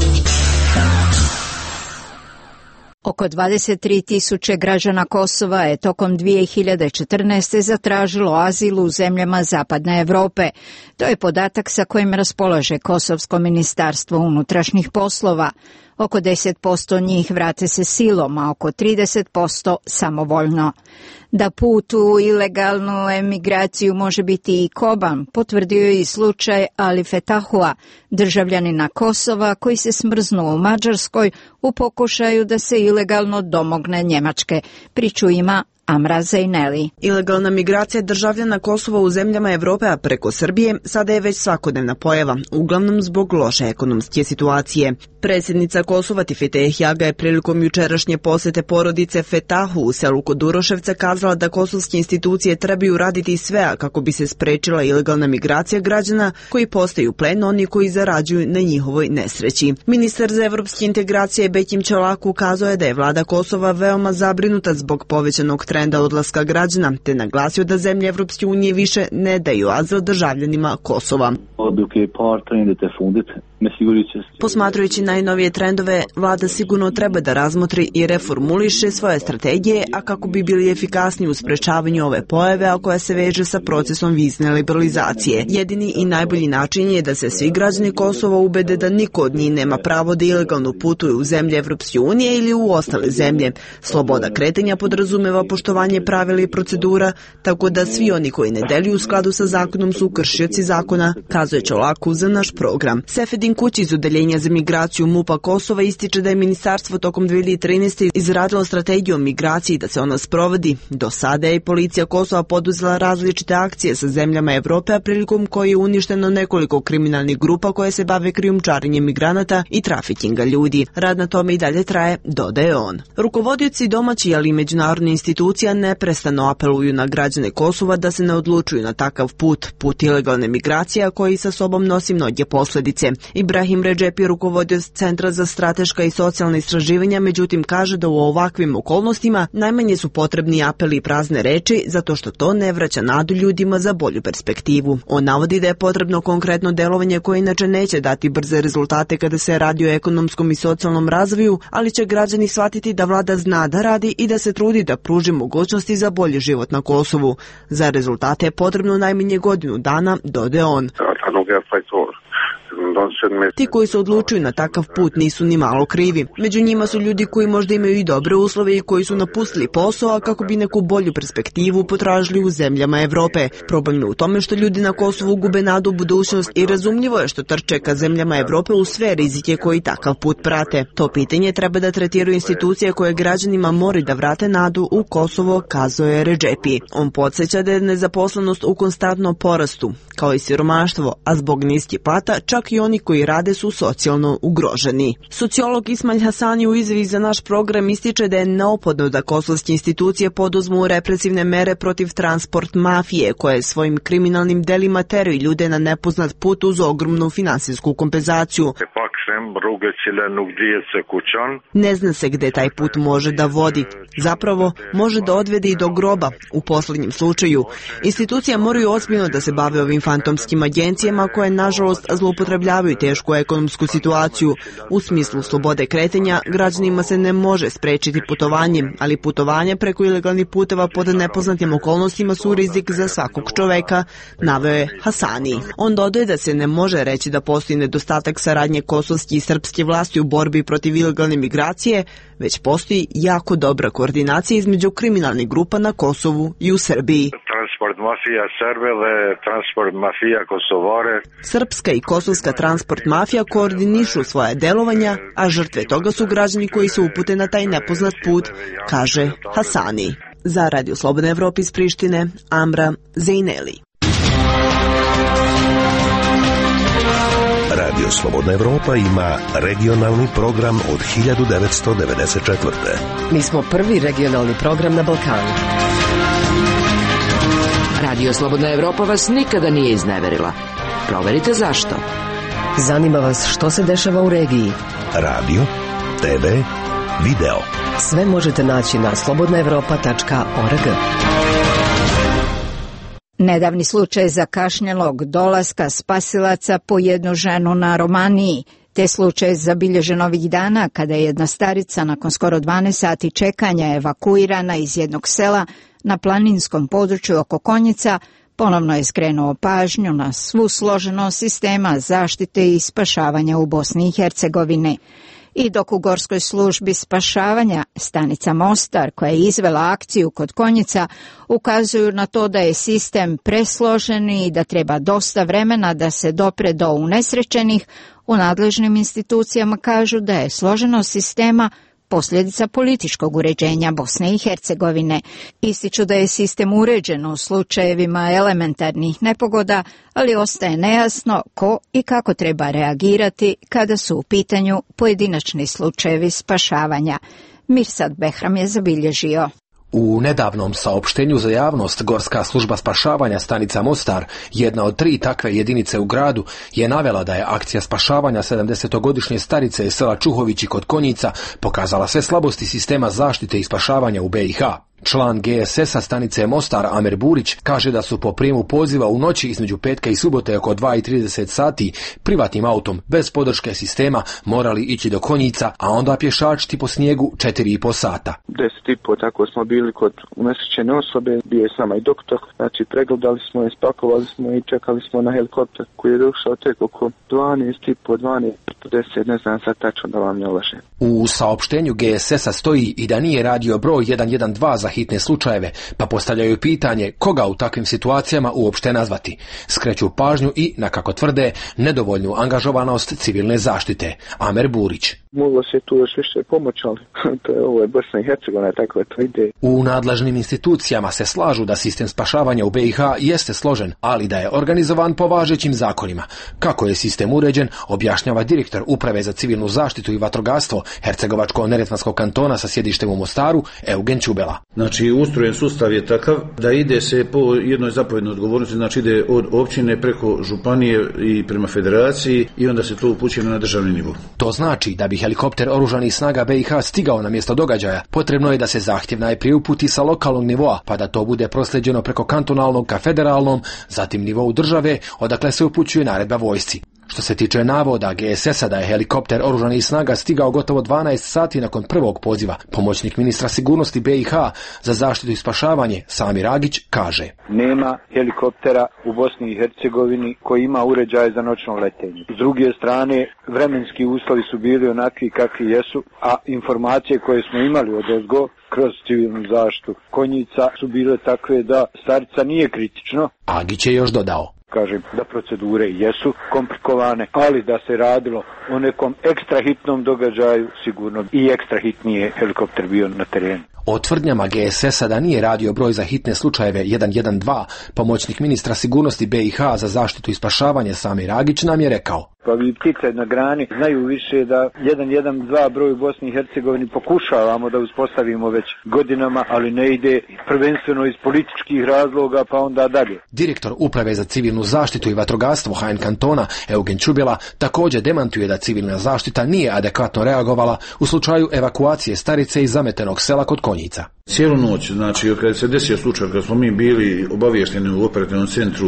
A: Oko 23.000 građana Kosova je tokom 2014. zatražilo azil u zemljama Zapadne Evrope. To je podatak sa kojim raspolaže Kosovsko ministarstvo unutrašnjih poslova. Oko 10% njih vrate se silom, a oko 30% samovoljno. Da put u ilegalnu emigraciju može biti i koban, potvrdio je i slučaj Ali Fetahua, državljanina Kosova koji se smrznuo u Mađarskoj u pokušaju da se ilegalno domogne Njemačke. Priču ima Amra Zajneli.
D: Ilegalna migracija državljana Kosova u zemljama Evrope, a preko Srbije, sada je već svakodnevna pojava, uglavnom zbog loše ekonomske situacije. Predsjednica Kosova Tifete Hjaga je prilikom jučerašnje posete porodice Fetahu u selu kod Uroševca kazala da kosovske institucije trebaju raditi sve kako bi se sprečila ilegalna migracija građana koji postaju plen oni koji zarađuju na njihovoj nesreći. Ministar za evropske integracije Bekim Čolaku ukazao je da je vlada Kosova veoma zabrinuta zbog povećanog trenda odlaska građana, te naglasio da zemlje Evropske unije više ne daju azil državljanima Kosova. Posmatrajući najnovije trendove, vlada sigurno treba da razmotri i reformuliše svoje strategije, a kako bi bili efikasni u sprečavanju ove pojave, a koja se veže sa procesom vizne liberalizacije. Jedini i najbolji način je da se svi građani Kosova ubede da niko od njih nema pravo da ilegalno putuje u zemlje Evropske unije ili u ostale zemlje. Sloboda kretanja podrazumeva poštovanje pravila i procedura, tako da svi oni koji ne deluju u skladu sa zakonom su kršioci zakona, kazuje Čolaku za naš program. Sefedin Kući iz Odeljenja za migraciju MUP-a Kosova ističe da je ministarstvo tokom 2013. izradilo strategiju o migraciji da se ona sprovodi. Do sada je i policija Kosova poduzela različite akcije sa zemljama Evrope, a prilikom koje je uništeno nekoliko kriminalnih grupa koje se bave krijumčarenjem migranata i trafikinga ljudi. Rad na tome i dalje traje, dodaje on. Rukovodioci domaći, ali i međunarodne institucije institucija neprestano apeluju na građane Kosova da se ne odlučuju na takav put ilegalne migracije koji sa sobom nosi mnoge posljedice. Ibrahim Redžepi, rukovodioc Centra za strateška i socijalna istraživanja, međutim kaže da u ovakvim okolnostima najmanje su potrebni apeli i prazne reči, zato što to ne vraća nadu ljudima za bolju perspektivu. On navodi da je potrebno konkretno delovanje koje inače neće dati brze rezultate kada se radi o ekonomskom i socijalnom razvoju, ali će građani shvatiti da vlada zna da radi i da se trudi da pruži mogućnosti za bolji život na Kosovu. Za rezultate je potrebno najmanje godinu dana, dodaje on. Ti koji se odlučuju na takav put nisu ni malo krivi. Među njima su ljudi koji možda imaju i dobre uslove i koji su napustili posao kako bi neku bolju perspektivu potražili u zemljama Evrope. Problem je u tome što ljudi na Kosovu gube nadu u budućnost i razumljivo je što trče ka zemljama Evrope u sve rizike koji takav put prate. To pitanje treba da tretiraju institucije koje građanima moraju da vrate nadu u Kosovo, kazao je Redžepi. On podsjeća da je nezaposlenost u konstantnom porastu, kao i siromaštvo, a zbog niskih plata čak i oni koji rade su socijalno ugroženi. Sociolog Ismail Hasani u izjavi za naš program ističe da je neophodno da kosovske institucije poduzmu represivne mere protiv transport mafije, koje svojim kriminalnim delima teraju ljude na nepoznat put uz ogromnu finansijsku kompenzaciju. Ne zna se gde taj put može da vodi. Zapravo, može da odvede i do groba, u posljednjem slučaju. Institucije moraju ozbiljno da se bave ovim fantomskim agencijama koje, nažalost, zloupotrebljavaju tešku ekonomsku situaciju. U smislu slobode kretanja, građanima se ne može sprečiti putovanje, ali putovanje preko ilegalnih puteva pod nepoznatim okolnostima su rizik za svakog čoveka, naveo je Hasani. On dodaje da se ne može reći da postoji nedostatak saradnje kosovske i srpske vlasti u borbi protiv ilegalne migracije, već postoji jako dobra koordinacija između kriminalnih grupa na Kosovu i u Srbiji. Srpska i kosovska transport mafija koordinišu svoje delovanja, a žrtve toga su građani koji se upute na taj nepoznat put, kaže Hasani. Za Radio Slobodna Evropa iz Prištine, Amra Zejneli.
T: Radio Slobodna Evropa ima regionalni program od 1994.
J: Mi smo prvi regionalni program na Balkanu.
E: Radio Slobodna Evropa vas nikada nije izneverila. Proverite zašto.
J: Zanima vas što se dešava u regiji.
T: Radio, TV, video.
J: Sve možete naći na slobodnaevropa.org.
A: Nedavni slučaj zakašnjelog dolaska spasilaca po jednu ženu na Romaniji. Te slučaj je zabilježen ovih dana kada je jedna starica nakon skoro 12 sati čekanja evakuirana iz jednog sela na planinskom području oko Konjica, ponovno je skrenuo pažnju na svu složenost sistema zaštite i spašavanja u Bosni i Hercegovini. I dok u Gorskoj službi spašavanja stanica Mostar, koja je izvela akciju kod Konjica, ukazuju na to da je sistem presložen i da treba dosta vremena da se dopre do unesrećenih, u nadležnim institucijama kažu da je složenost sistema posljedica političkog uređenja Bosne i Hercegovine. Ističu da je sistem uređen u slučajevima elementarnih nepogoda, ali ostaje nejasno ko i kako treba reagirati kada su u pitanju pojedinačni slučajevi spašavanja. Mirsad Behram je zabilježio.
K: U nedavnom saopštenju za javnost Gorska služba spašavanja stanica Mostar, jedna od 3 takve jedinice u gradu, je navela da je akcija spašavanja 70-godišnje starice iz sela Čuhovići kod Konjica pokazala sve slabosti sistema zaštite i spašavanja u BiH. Član GSS-a stanice Mostar Amer Burić kaže da su po prijemu poziva u noći između petka i subote oko 2:30 sati privatnim autom bez podrške sistema morali ići do Konjica, a onda pješačiti po snijegu 4,5 sata.
L: 10,5 tako smo bili kod unesrećene osobe, bio je s nama i doktor, znači pregledali smo je, spakovali smo i čekali smo na helikopter koji je došao tek oko 12:30, 12:50, ne znam sad tačno da vam ne lažem.
K: U saopštenju GSS-a stoji i da nije radio broj 112 za hitne slučajeve, pa postavljaju pitanje koga u takvim situacijama uopšte nazvati. Skreću pažnju i na, kako tvrde, nedovoljnu angažovanost civilne zaštite. Amer Burić.
L: Moglo se tu još više pomoći, ali ovo je Bosna i Hercegovina, tako to ide.
K: U nadležnim institucijama se slažu da sistem spašavanja u BiH jeste složen, ali da je organizovan po važećim zakonima. Kako je sistem uređen, objašnjava direktor Uprave za civilnu zaštitu i vatrogastvo Hercegovačko-neretvanskog kantona sa sjedištem u Mostaru, Eugen Čubela.
H: Znači, ustrojen sustav je takav da ide se po jednoj zapovjednoj odgovornosti, znači ide od općine preko županije i prema federaciji i onda se to upućuje na državni nivo.
K: To znači da bi helikopter oružanih snaga BiH stigao na mjesto događaja, potrebno je da se zahtjev najprije uputi sa lokalnog nivoa, pa da to bude proslijeđeno preko kantonalnog ka federalnom, zatim nivou države, odakle se upućuje naredba vojsci. Što se tiče navoda GSS-a da je helikopter oružanih snaga stigao gotovo 12 sati nakon prvog poziva, pomoćnik ministra sigurnosti BiH za zaštitu i spašavanje Samir Agić kaže:
N: Nema helikoptera u Bosni i Hercegovini koji ima uređaj za noćno letenje. S druge strane, vremenski uslovi su bili onakvi kakvi jesu, a informacije koje smo imali od ozgo kroz civilnu zaštitu Konjica su bile takve da starica nije kritično.
K: Agić je još dodao:
N: Kažem da procedure jesu komplikovane, ali da se radilo o nekom ekstra hitnom događaju, sigurno i ekstra hitnije helikopter bio na terenu.
K: O tvrdnjama GSS-a da nije radio broj za hitne slučajeve 112, pomoćnik ministra sigurnosti BiH za zaštitu i spašavanje Samir Agić nam je rekao:
N: Pa vi ptice na grani znaju više da 112 broj u Bosni i Hercegovini pokušavamo da uspostavimo već godinama, ali ne ide, prvenstveno iz političkih razloga pa onda dalje.
K: Direktor Uprave za civilnu zaštitu i vatrogastvo HN kantona Eugen Čubela također demantuje da civilna zaštita nije adekvatno reagovala u slučaju evakuacije starice iz zametenog sela kod Konjica.
H: Cijelu noć, znači kad se desio slučaj, kad smo mi bili obavješteni u operativnom centru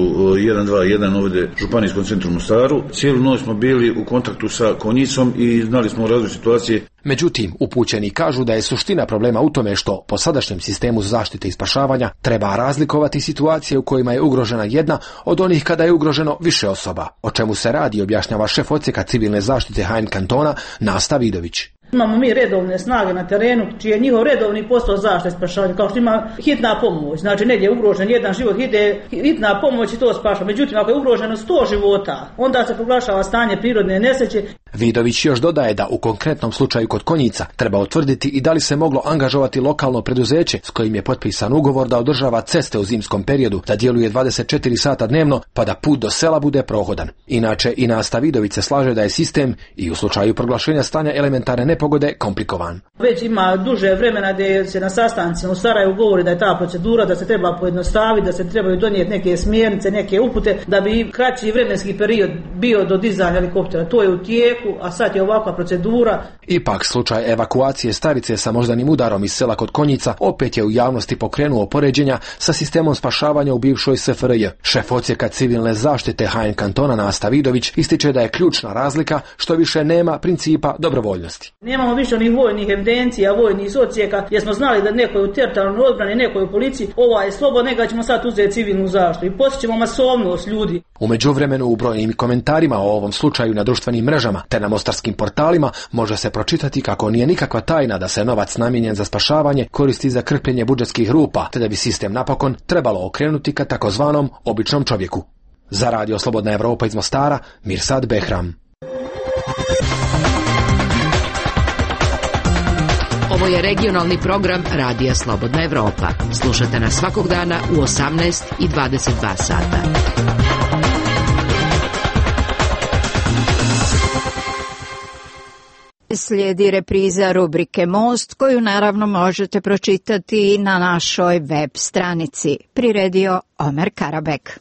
H: 121 ovdje županijskom centru Mostaru, cijelu noć smo bili u kontaktu sa Konjicom i znali smo različite situacije.
K: Međutim, upućeni kažu da je suština problema u tome što po sadašnjem sistemu zaštite i spašavanja treba razlikovati situacije u kojima je ugrožena jedna od onih kada je ugroženo više osoba. O čemu se radi objašnjava šef odsjeka civilne zaštite HN kantona Nasta Vidović.
O: Imamo mi redovne snage na terenu, čiji je njihov redovni posao zaštite i spašavanja, kao što ima hitna pomoć. Znači, negdje je ugrožen jedan život, ide hitna pomoć i to spaša. Međutim, ako je ugroženo 100 života, onda se proglašava stanje prirodne nesreće.
K: Vidović još dodaje da u konkretnom slučaju kod Konjica treba utvrditi i da li se moglo angažovati lokalno preduzeće s kojim je potpisan ugovor da održava ceste u zimskom periodu, da djeluje 24 sata dnevno, pa da put do sela bude prohodan. Inače, i Nasta Vidović se slaže da je sistem i u slučaju proglašenja stanja elementarne nepogode komplikovan.
O: Već ima duže vremena gdje se na sastancima u Sarajevu govori da je ta procedura, da se treba pojednostaviti, da se trebaju donijeti neke smjernice, neke upute, da bi kraći vremenski period bio do dizanja helikoptera. To je u tijeku, a sad je ovakva procedura.
K: Ipak, slučaj evakuacije starice sa moždanim udarom iz sela kod Konjica opet je u javnosti pokrenuo poređenja sa sistemom spašavanja u bivšoj SFRJ. Šef odsjeka civilne zaštite HN kantona Nasta Vidović ističe da je ključna razlika što više nema principa dobrovoljnosti.
O: Nemamo više onih vojnih evidencija, vojnih odsjeka, jer smo znali da neko je u teritorijalnoj odbrani, neko je u policiji, ova je slobodna, nego ćemo sad uzeti civilnu zaštitu i postićemo masovnost ljudi.
K: U međuvremenu u brojnim komentarima o ovom slučaju na društvenim mrežama te na mostarskim portalima može se pročitati kako nije nikakva tajna da se novac namijenjen za spašavanje koristi za krpljenje budžetskih rupa, te da bi sistem napokon trebalo okrenuti ka takozvanom običnom čovjeku. Za Radio Slobodna Evropa iz Mostara, Mirsad Behram.
E: Ovo je regionalni program Radija Slobodna Evropa. Slušate nas svakog dana u 18 i 22 sata.
A: Slijedi repriza rubrike Most, koju naravno možete pročitati na našoj web stranici. Priredio Omer Karabek.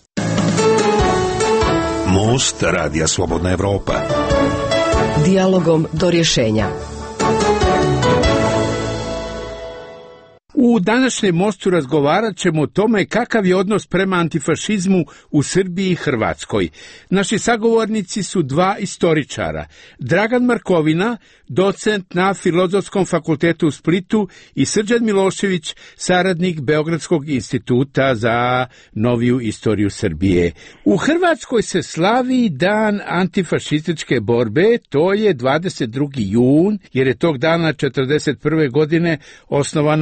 T: Most Radija Slobodna Evropa.
J: Dijalogom do rješenja.
P: U današnjem Mostu razgovarat ćemo o tome kakav je odnos prema antifašizmu u Srbiji i Hrvatskoj. Naši sagovornici su dva istoričara. Dragan Markovina, docent na Filozofskom fakultetu u Splitu, i Srđan Milošević, saradnik Beogradskog instituta za noviju istoriju Srbije. U Hrvatskoj se slavi dan antifašističke borbe, to je 22. jun, jer je tog dana 1941. godine osnovana prva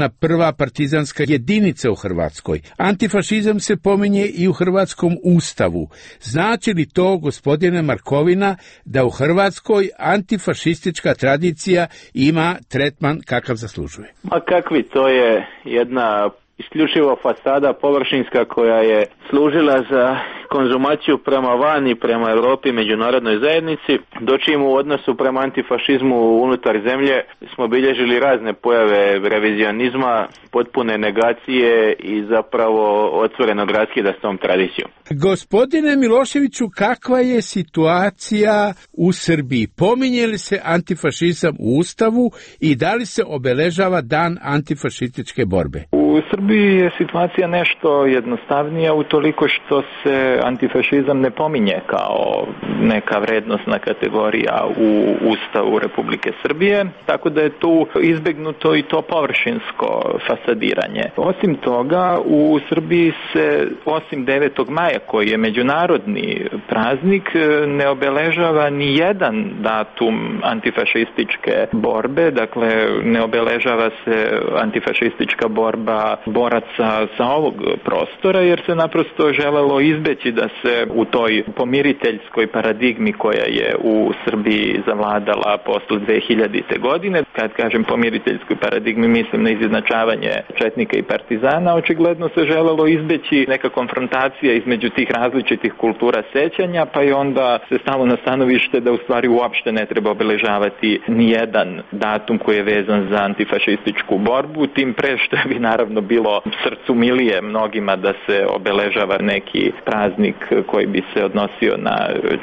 P: prva partizanska jedinica u Hrvatskoj. Antifašizam se pominje i u hrvatskom ustavu. Znači li to, gospodine Markovina, da u Hrvatskoj antifašistička tradicija ima tretman kakav zaslužuje?
F: Ma kakvi, to je jedna isključivo fasada površinska koja je služila za konzumaciju prema vani, prema Europi, međunarodnoj zajednici, dočim u odnosu prema antifašizmu unutar zemlje smo bilježili razne pojave revizionizma, potpune negacije i zapravo otvorenog raskida s tom tradicijom.
P: Gospodine Miloševiću, kakva je situacija u Srbiji? Pominje li se antifašizam u Ustavu i da li se obeležava dan antifašističke borbe?
G: U Srbiji je situacija nešto jednostavnija utoliko što se antifašizam ne pominje kao neka vrednosna kategorija u Ustavu Republike Srbije, tako da je tu izbegnuto i to površinsko fasadiranje. Osim toga, u Srbiji se, osim 9. maja, koji je međunarodni praznik, ne obeležava ni jedan datum antifašističke borbe, dakle ne obeležava se antifašistička borba boraca sa ovog prostora, jer se naprosto želelo izbeći da se u toj pomiriteljskoj paradigmi koja je u Srbiji zavladala posle 2000. godine, kad kažem pomiriteljskoj paradigmi mislim na izjednačavanje četnika i partizana, očigledno se želelo izbeći neka konfrontacija između tih različitih kultura sećanja, pa i onda se stalo na stanovište da u stvari uopšte ne treba obeležavati nijedan datum koji je vezan za antifašističku borbu, tim pre što bi naravno bilo srcu milije mnogima da se obeležava neki praznik koji bi se odnosio na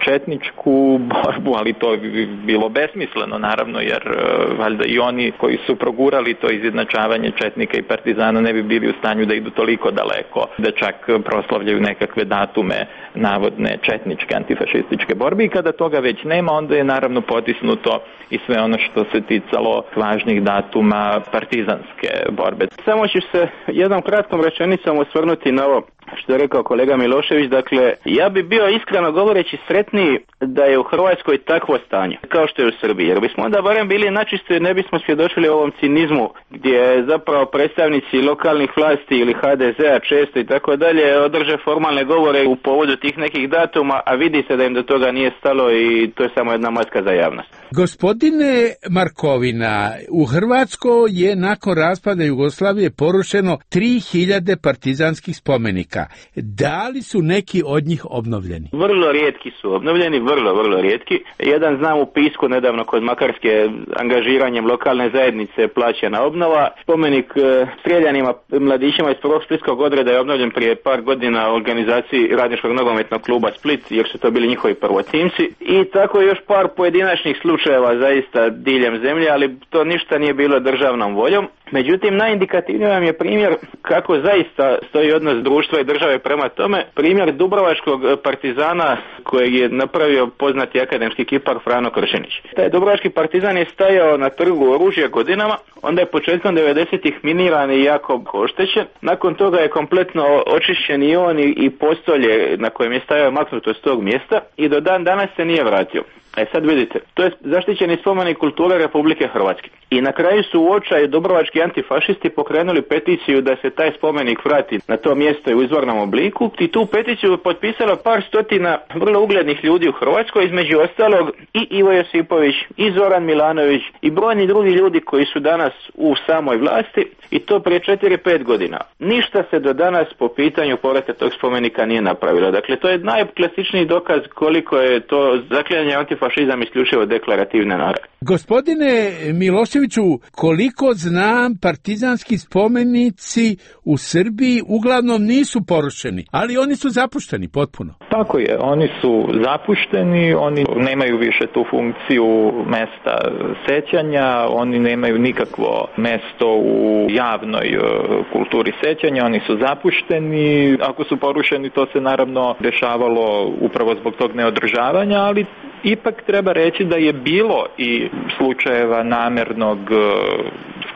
G: četničku borbu, ali to bi bilo besmisleno naravno, jer valjda i oni koji su progurali to izjednačavanje četnika i partizana ne bi bili u stanju da idu toliko daleko, da čak proslavljaju nekakve datume navodne četničke antifašističke borbe, i kada toga već nema, onda je naravno potisnuto i sve ono što se ticalo važnih datuma partizanske borbe.
F: Samo ću se jednom kratkom rečenicom osvrnuti na ovo što je rekao kolega Milošević. Dakle, ja bi bio iskreno govoreći sretniji da je u Hrvatskoj takvo stanje kao što je u Srbiji, jer bismo onda barem bili načisto i ne bismo svjedočili ovom cinizmu gdje zapravo predstavnici lokalnih vlasti ili HDZ-a često i tako dalje održe formalne govore u povodu tih nekih datuma, a vidi se da im do toga nije stalo i to je samo jedna maska za javnost.
P: Gospodine Markovina, u Hrvatskoj je nakon raspada Jugoslavije porušeno 3000 partizanskih spomenika. Da li su neki od njih obnovljeni?
F: Vrlo rijetki su obnovljeni, vrlo rijetki. Jedan znam u Pisku nedavno kod Makarske angažiranjem lokalne zajednice plaćena obnova. Spomenik streljanima mladićima iz prvog splitskog odreda je obnovljen prije par godina u organizaciji Radničkog nogometnog kluba Split, jer su to bili njihovi prvocimci. I tako još par pojedinačnih slučajeva zaista diljem zemlje, ali to ništa nije bilo državnom voljom. Međutim, najindikativniji vam je primjer kako zaista stoji odnos društva i države prema tome. Primjer dubrovačkog partizana kojeg je napravio poznati akademski kipar Frano Kršinić. Taj dubrovački partizan je stajao na trgu oružja godinama, onda je početkom 90-ih miniran i jako oštećen. Nakon toga je kompletno očišćen i on i postolje na kojem je stajao maknuto s tog mjesta i do dan danas se nije vratio. Sad vidite, to je zaštićeni spomenik kulture Republike Hrvatske. I na kraju su u očaju dubrovački antifašisti pokrenuli peticiju da se taj spomenik vrati na to mjesto u izvornom obliku, i tu peticiju potpisalo par stotina vrlo uglednih ljudi u Hrvatskoj, između ostalog i Ivo Josipović, i Zoran Milanović, i brojni drugi ljudi koji su danas u samoj vlasti, i to prije 4-5 godina. Ništa se do danas po pitanju povrata tog spomenika nije napravilo. Dakle, to je najklasičniji dokaz koliko je to zaklinjanje antifašizam isključivo deklarativne naravi.
P: Gospodine Miloševiću, koliko znam, partizanski spomenici u Srbiji uglavnom nisu porušeni, ali oni su zapušteni potpuno.
G: Tako je, oni su zapušteni, oni nemaju više tu funkciju mesta sećanja, oni nemaju nikakvo mesto u javnoj kulturi sećanja, oni su zapušteni. Ako su porušeni, to se naravno dešavalo upravo zbog tog neodržavanja, ali ipak treba reći da je bilo i slučajeva namernog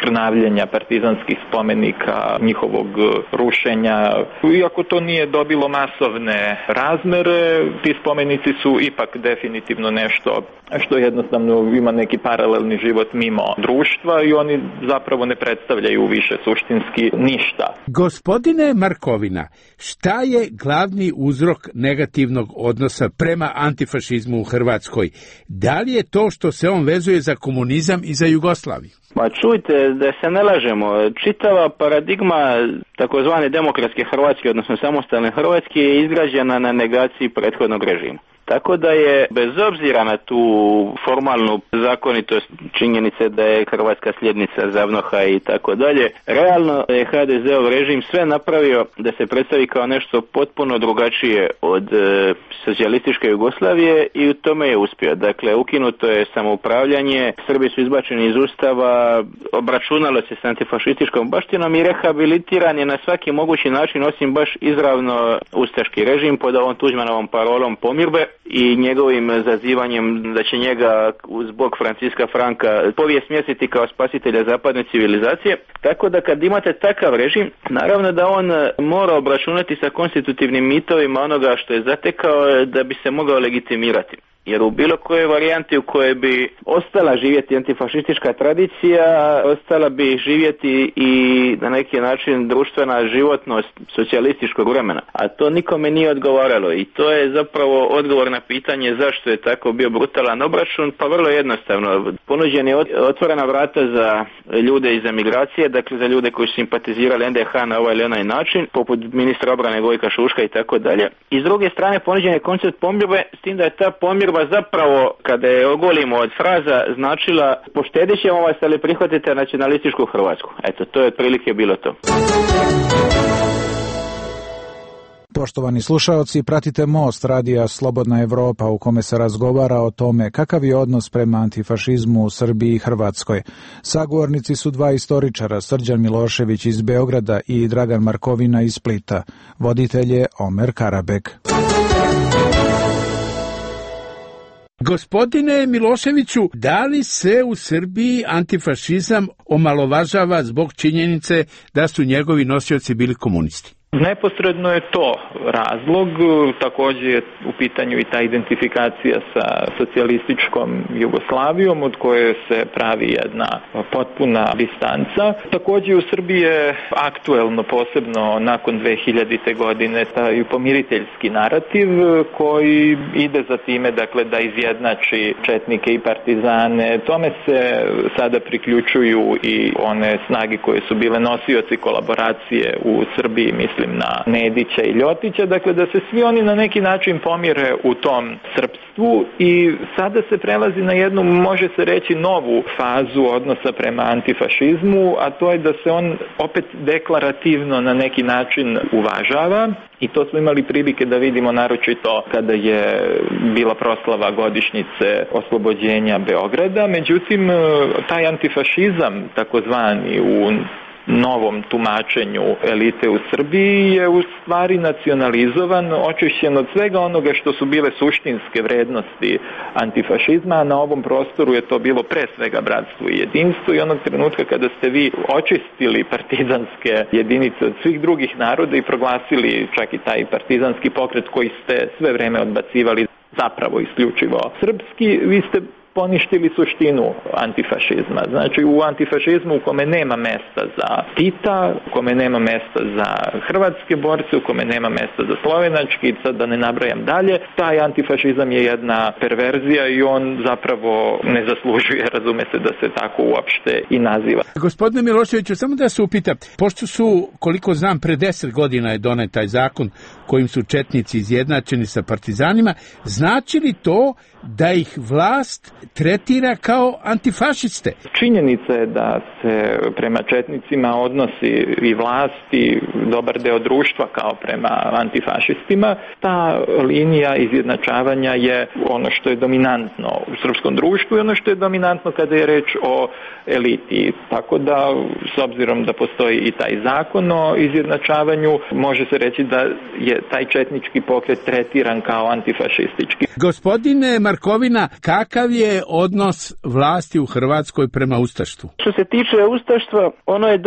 G: skrnavljenja partizanskih spomenika, njihovog rušenja. Iako to nije dobilo masovne razmere, ti spomenici su ipak definitivno nešto što jednostavno ima neki paralelni život mimo društva i oni zapravo ne predstavljaju više suštinski ništa.
P: Gospodine Markovina, šta je glavni uzrok negativnog odnosa prema antifašizmu u Hrvatskoj? Da li je to što se on vezuje za komunizam i za Jugoslaviju?
F: Ma čujte, da se ne lažemo, čitava paradigma takozvane demokratske Hrvatske, odnosno samostalne Hrvatske, je izgrađena na negaciji prethodnog režima. Tako da je, bez obzira na tu formalnu zakonitost činjenice da je Hrvatska sljednica ZAVNOH-a i tako dalje, realno je HDZ-ov režim sve napravio da se predstavi kao nešto potpuno drugačije od socijalističke Jugoslavije i u tome je uspio. Dakle, ukinuto je samoupravljanje, Srbi su izbačeni iz Ustava, obračunalo se s antifašističkom baštinom i rehabilitiran je na svaki mogući način, osim baš izravno ustaški režim pod ovom Tuđmanovom parolom pomirbe i njegovim zazivanjem da će njega zbog Franciska Franka povijest smjestiti kao spasitelja zapadne civilizacije. Tako da kad imate takav režim, naravno da on mora obračunati sa konstitutivnim mitovima onoga što je zatekao da bi se mogao legitimirati. Jer u bilo kojoj varijanti u kojoj bi ostala živjeti antifašistička tradicija, ostala bi živjeti i na neki način društvena životnost socijalističkog vremena. A to nikome nije odgovaralo i to je zapravo odgovor na pitanje zašto je tako bio brutalan obračun, pa vrlo jednostavno. Ponuđen je otvorena vrata za ljude iz emigracije, dakle za ljude koji su simpatizirali NDH na ovaj ili onaj način, poput ministra obrane Gojka Šuška i tako dalje. I s druge strane ponuđen je koncept pomirbe, s tim da je ta pomirba zapravo, kada je ogolimo od fraza, značila poštedit ćemo vas, ali prihvatite nacionalističku Hrvatsku. Eto, to je otprilike bilo to.
Q: Poštovani slušaoci, pratite Most radija Slobodna Evropa u kome se razgovara o tome kakav je odnos prema antifašizmu u Srbiji i Hrvatskoj. Sagovornici su dva istoričara, Srđan Milošević iz Beograda i Dragan Markovina iz Splita. Voditelj je Omer Karabek.
P: Gospodine Miloševiću, da li se u Srbiji antifašizam omalovažava zbog činjenice da su njegovi nosioci bili komunisti?
G: Neposredno je to razlog, također je u pitanju i ta identifikacija sa socijalističkom Jugoslavijom od koje se pravi jedna potpuna distanca. Također u Srbiji je aktuelno, posebno nakon 2000. godine, taj pomiriteljski narativ koji ide za time, dakle, da izjednači četnike i partizane. Tome se sada priključuju i one snage koje su bile nosioci kolaboracije u Srbiji, mislim na Nedića i Ljotića, dakle da se svi oni na neki način pomire u tom srpstvu i sada se prelazi na jednu, može se reći, novu fazu odnosa prema antifašizmu, a to je da se on opet deklarativno na neki način uvažava i to smo imali prilike da vidimo naročito kada je bila proslava godišnjice oslobođenja Beograda. Međutim, taj antifašizam takozvani u novom tumačenju elite u Srbiji je u stvari nacionalizovan, očišćen od svega onoga što su bile suštinske vrednosti antifašizma, a na ovom prostoru je to bilo pre svega bratstvo i jedinstvo i onog trenutka kada ste vi očistili partizanske jedinice od svih drugih naroda i proglasili čak i taj partizanski pokret koji ste sve vreme odbacivali zapravo isključivo srpski, vi ste poništili suštinu antifašizma. Znači u antifašizmu u kome nema mesta za Tita, u kome nema mesta za hrvatske borce, u kome nema mesta za slovenački, sad da ne nabrajam dalje, taj antifašizam je jedna perverzija i on zapravo ne zaslužuje, razume se, da se tako uopšte i naziva.
P: Gospodine Miloševiću, samo da se upitam, pošto su, koliko znam, pre 10 godina je donet taj zakon kojim su četnici izjednačeni sa partizanima, znači li to da ih vlast tretira kao antifašiste?
G: Činjenica je da se prema četnicima odnosi i vlast i dobar deo društva kao prema antifašistima. Ta linija izjednačavanja je ono što je dominantno u srpskom društvu i ono što je dominantno kada je reč o eliti. Tako da, s obzirom da postoji i taj zakon o izjednačavanju, može se reći da je taj četnički pokret tretiran kao antifašistički.
P: Gospodine Markovina, kakav je je odnos vlasti u Hrvatskoj prema ustaštvu?
F: Što se tiče ustaštva, ono je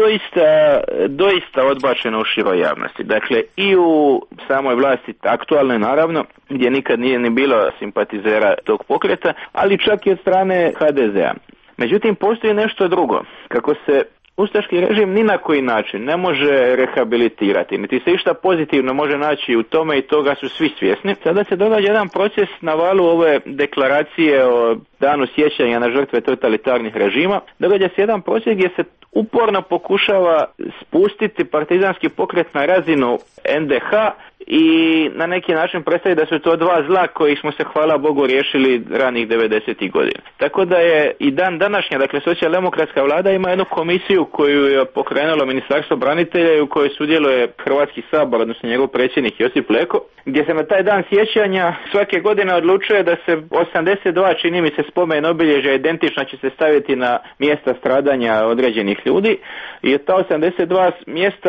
F: doista odbačeno u široj javnosti. Dakle, i u samoj vlasti aktualne, naravno, gdje nikad nije ni bilo simpatizera tog pokreta, ali čak i od strane HDZ-a. Međutim, postoji nešto drugo. Kako se ustaški režim ni na koji način ne može rehabilitirati, niti se išta pozitivno može naći u tome i toga su svi svjesni. Sada se događa jedan proces na valu ove deklaracije o danu sjećanja na žrtve totalitarnih režima. Događa se jedan proces gdje se uporno pokušava spustiti partizanski pokret na razinu NDH i na neki način predstaviti da su to dva zla koji smo se, hvala Bogu, riješili ranih 90. godina. Tako da je i dan današnja, dakle, socijaldemokratska vlada ima jednu komisiju koju je pokrenulo Ministarstvo branitelja i u kojoj sudjeluje Hrvatski sabor, odnosno njegov predsjednik Josip Leko, gdje se na taj dan sjećanja svake godine odlučuje da se 82, čini mi se, spomen obilježja identično će se staviti na mjesta stradanja određenih ljudi i ta 82 mjesta,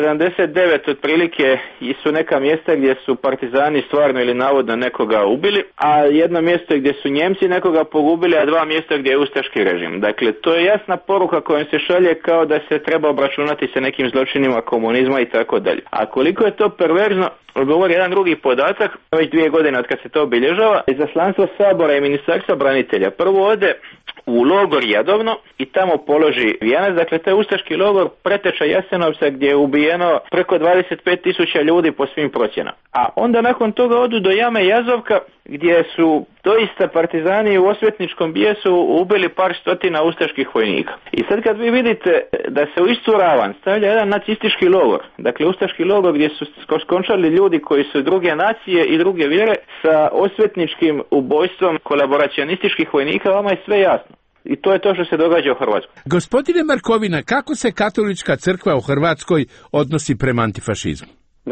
F: 79 otprilike su neka mjesta gdje su partizani stvarno ili navodno nekoga ubili, a jedno mjesto gdje su Njemci nekoga pogubili, a dva mjesta gdje je ustaški režim. Dakle, to je jasna poruka kojom se šalje kao da se treba obračunati sa nekim zločinima komunizma i tako dalje. A koliko je to perverzno, govori jedan drugi podatak, već 2 godine od kad se to obilježava, izaslanstvo Sabora i Ministarstva branitelja prvo ode u logor Jadovno i tamo položi vijenac. Dakle, to je ustaški logor preteča Jasenovca gdje je ubijeno preko 25.000 ljudi po svim procjenama. A onda nakon toga odu do jame Jazovka gdje su doista partizani u osvetničkom bijesu ubili par stotina ustaških vojnika. I sad kad vi vidite da se u istu ravan stavlja jedan nacistički logor, dakle ustaški logor gdje su skončali ljudi koji su druge nacije i druge vjere sa osvetničkim ubojstvom kolaboracionističkih vojnika, vama je sve jasno. I to je to što se događa u Hrvatskoj.
P: Gospodine Markovina, kako se katolička crkva u Hrvatskoj odnosi prema antifašizmu?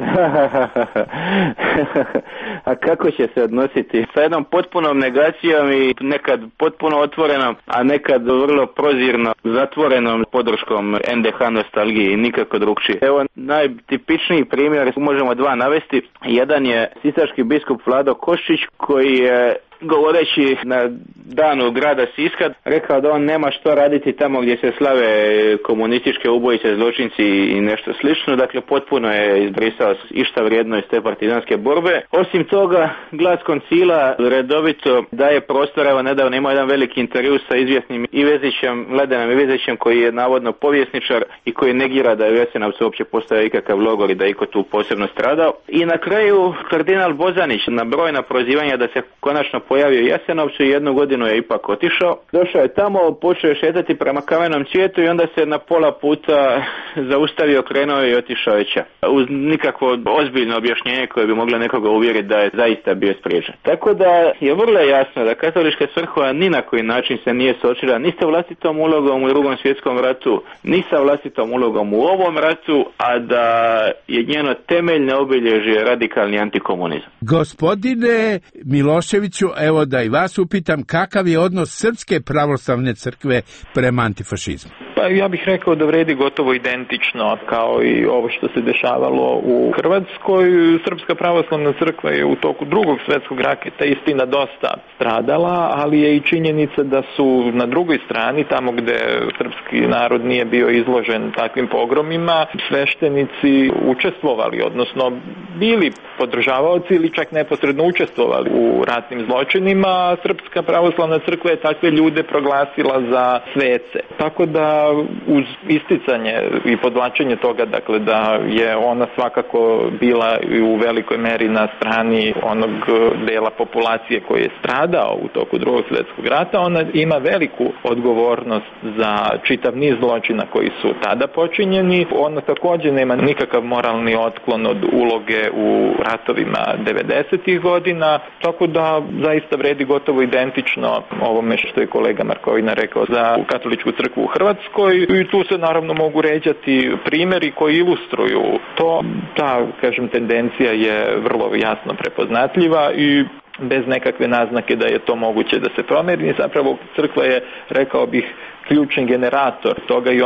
F: A kako će se odnositi? Sa jednom potpunom negacijom i nekad potpuno otvorenom, a nekad vrlo prozirno zatvorenom podrškom NDH nostalgiji i nikako drugčije. Evo najtipičniji primjer, možemo dva navesti. Jedan je sisački biskup Vlado Koščić koji je govoreći na danu grada Siska rekao da on nema što raditi tamo gdje se slave komunističke ubojice, zločinci i nešto slično. Dakle, potpuno je izbrisao išta vrijedno iz te partizanske borbe. Osim toga, Glas koncila redovito daje prostor. Evo, nedavno imao jedan veliki intervju sa izvjesnim Ivezićem, Mladenom Ivezićem, koji je navodno povjesničar i koji negira da je u Jasenovcu uopće postojao ikakav logor i da je iko tu posebno stradao. I na kraju kardinal Bozanić na brojna prozivanja da se konačno pojavio u Jasenovcu i 1 godinu je ipak otišao. Došao je tamo, počeo je šetati prema Kamenom cvijetu i onda se na pola puta zaustavio, krenuo i otišao je ća. Uz nikakvo ozbiljno objašnjenje koje bi moglo nekoga uvjeriti da je zaista bio spriječen. Tako da je vrlo jasno da katolička crkva ni na koji način se nije suočila ni sa vlastitom ulogom u Drugom svjetskom ratu, ni sa vlastitom ulogom u ovom ratu, a da je njeno temeljno obilježje radikalni antikomunizam.
P: Gospodine Miloševiću, evo da i vas upitam, kakav je odnos Srpske pravoslavne crkve prema antifašizmu?
G: Pa ja bih rekao da vredi gotovo identično kao i ovo što se dešavalo u Hrvatskoj. Srpska pravoslavna crkva je u toku Drugog svjetskog rata istina dosta stradala, ali je i činjenica da su na drugoj strani, tamo gdje srpski narod nije bio izložen takvim pogromima, sveštenici učestvovali, odnosno bili podržavaoci ili čak neposredno učestvovali u ratnim zločinima. Srpska pravoslavna crkva je takve ljude proglasila za svece. Tako da uz isticanje i podvlačenje toga, dakle, da je ona svakako bila u velikoj meri na strani onog dela populacije koji je stradao u toku Drugog svjetskog rata, ona ima veliku odgovornost za čitav niz zločina koji su tada počinjeni. Ona također nema nikakav moralni otklon od uloge u ratovima 90. godina, tako da zaista vredi gotovo identično ovome što je kolega Markovina rekao za katoličku crkvu u Hrvatskoj. I tu se naravno mogu ređati primjeri koji ilustruju to. Ta, kažem, tendencija je vrlo jasno prepoznatljiva i bez nekakve naznake da je to moguće da se promijeni. Zapravo crkva je, rekao bih, ključni generator toga i ona je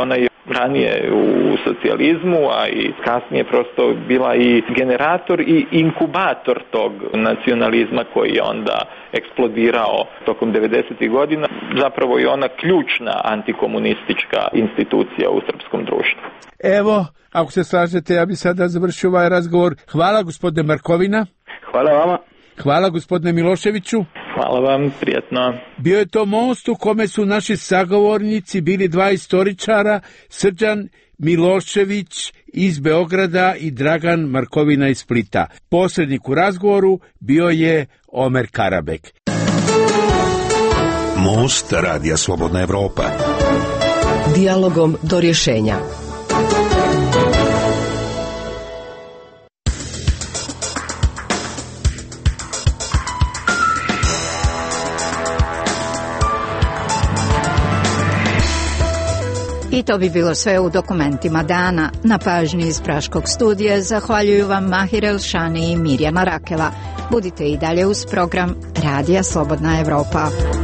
G: ranije u socijalizmu, a i kasnije prosto bila i generator i inkubator tog nacionalizma koji je onda eksplodirao tokom 90. godina, zapravo i ona ključna antikomunistička institucija u srpskom društvu.
P: Evo, ako se slažete, ja bi sada završio ovaj razgovor. Hvala gospodine Markovina.
F: Hvala vama.
P: Hvala gospodine Miloševiću.
G: Hvala vam, prijatno.
P: Bio je to most u kome su naši sagovornici bili dva istoričara, Srđan Milošević iz Beograda i Dragan Markovina iz Splita. Posrednik u razgovoru bio je Omer Karabek.
T: Most Radija Slobodna Evropa.
J: Dijalogom do rješenja.
A: I to bi bilo sve u dokumentima dana. Na pažnji iz Praškog studija zahvaljuju vam Mahir Elšani i Mirjana Rakela. Budite i dalje uz program Radija Slobodna Evropa.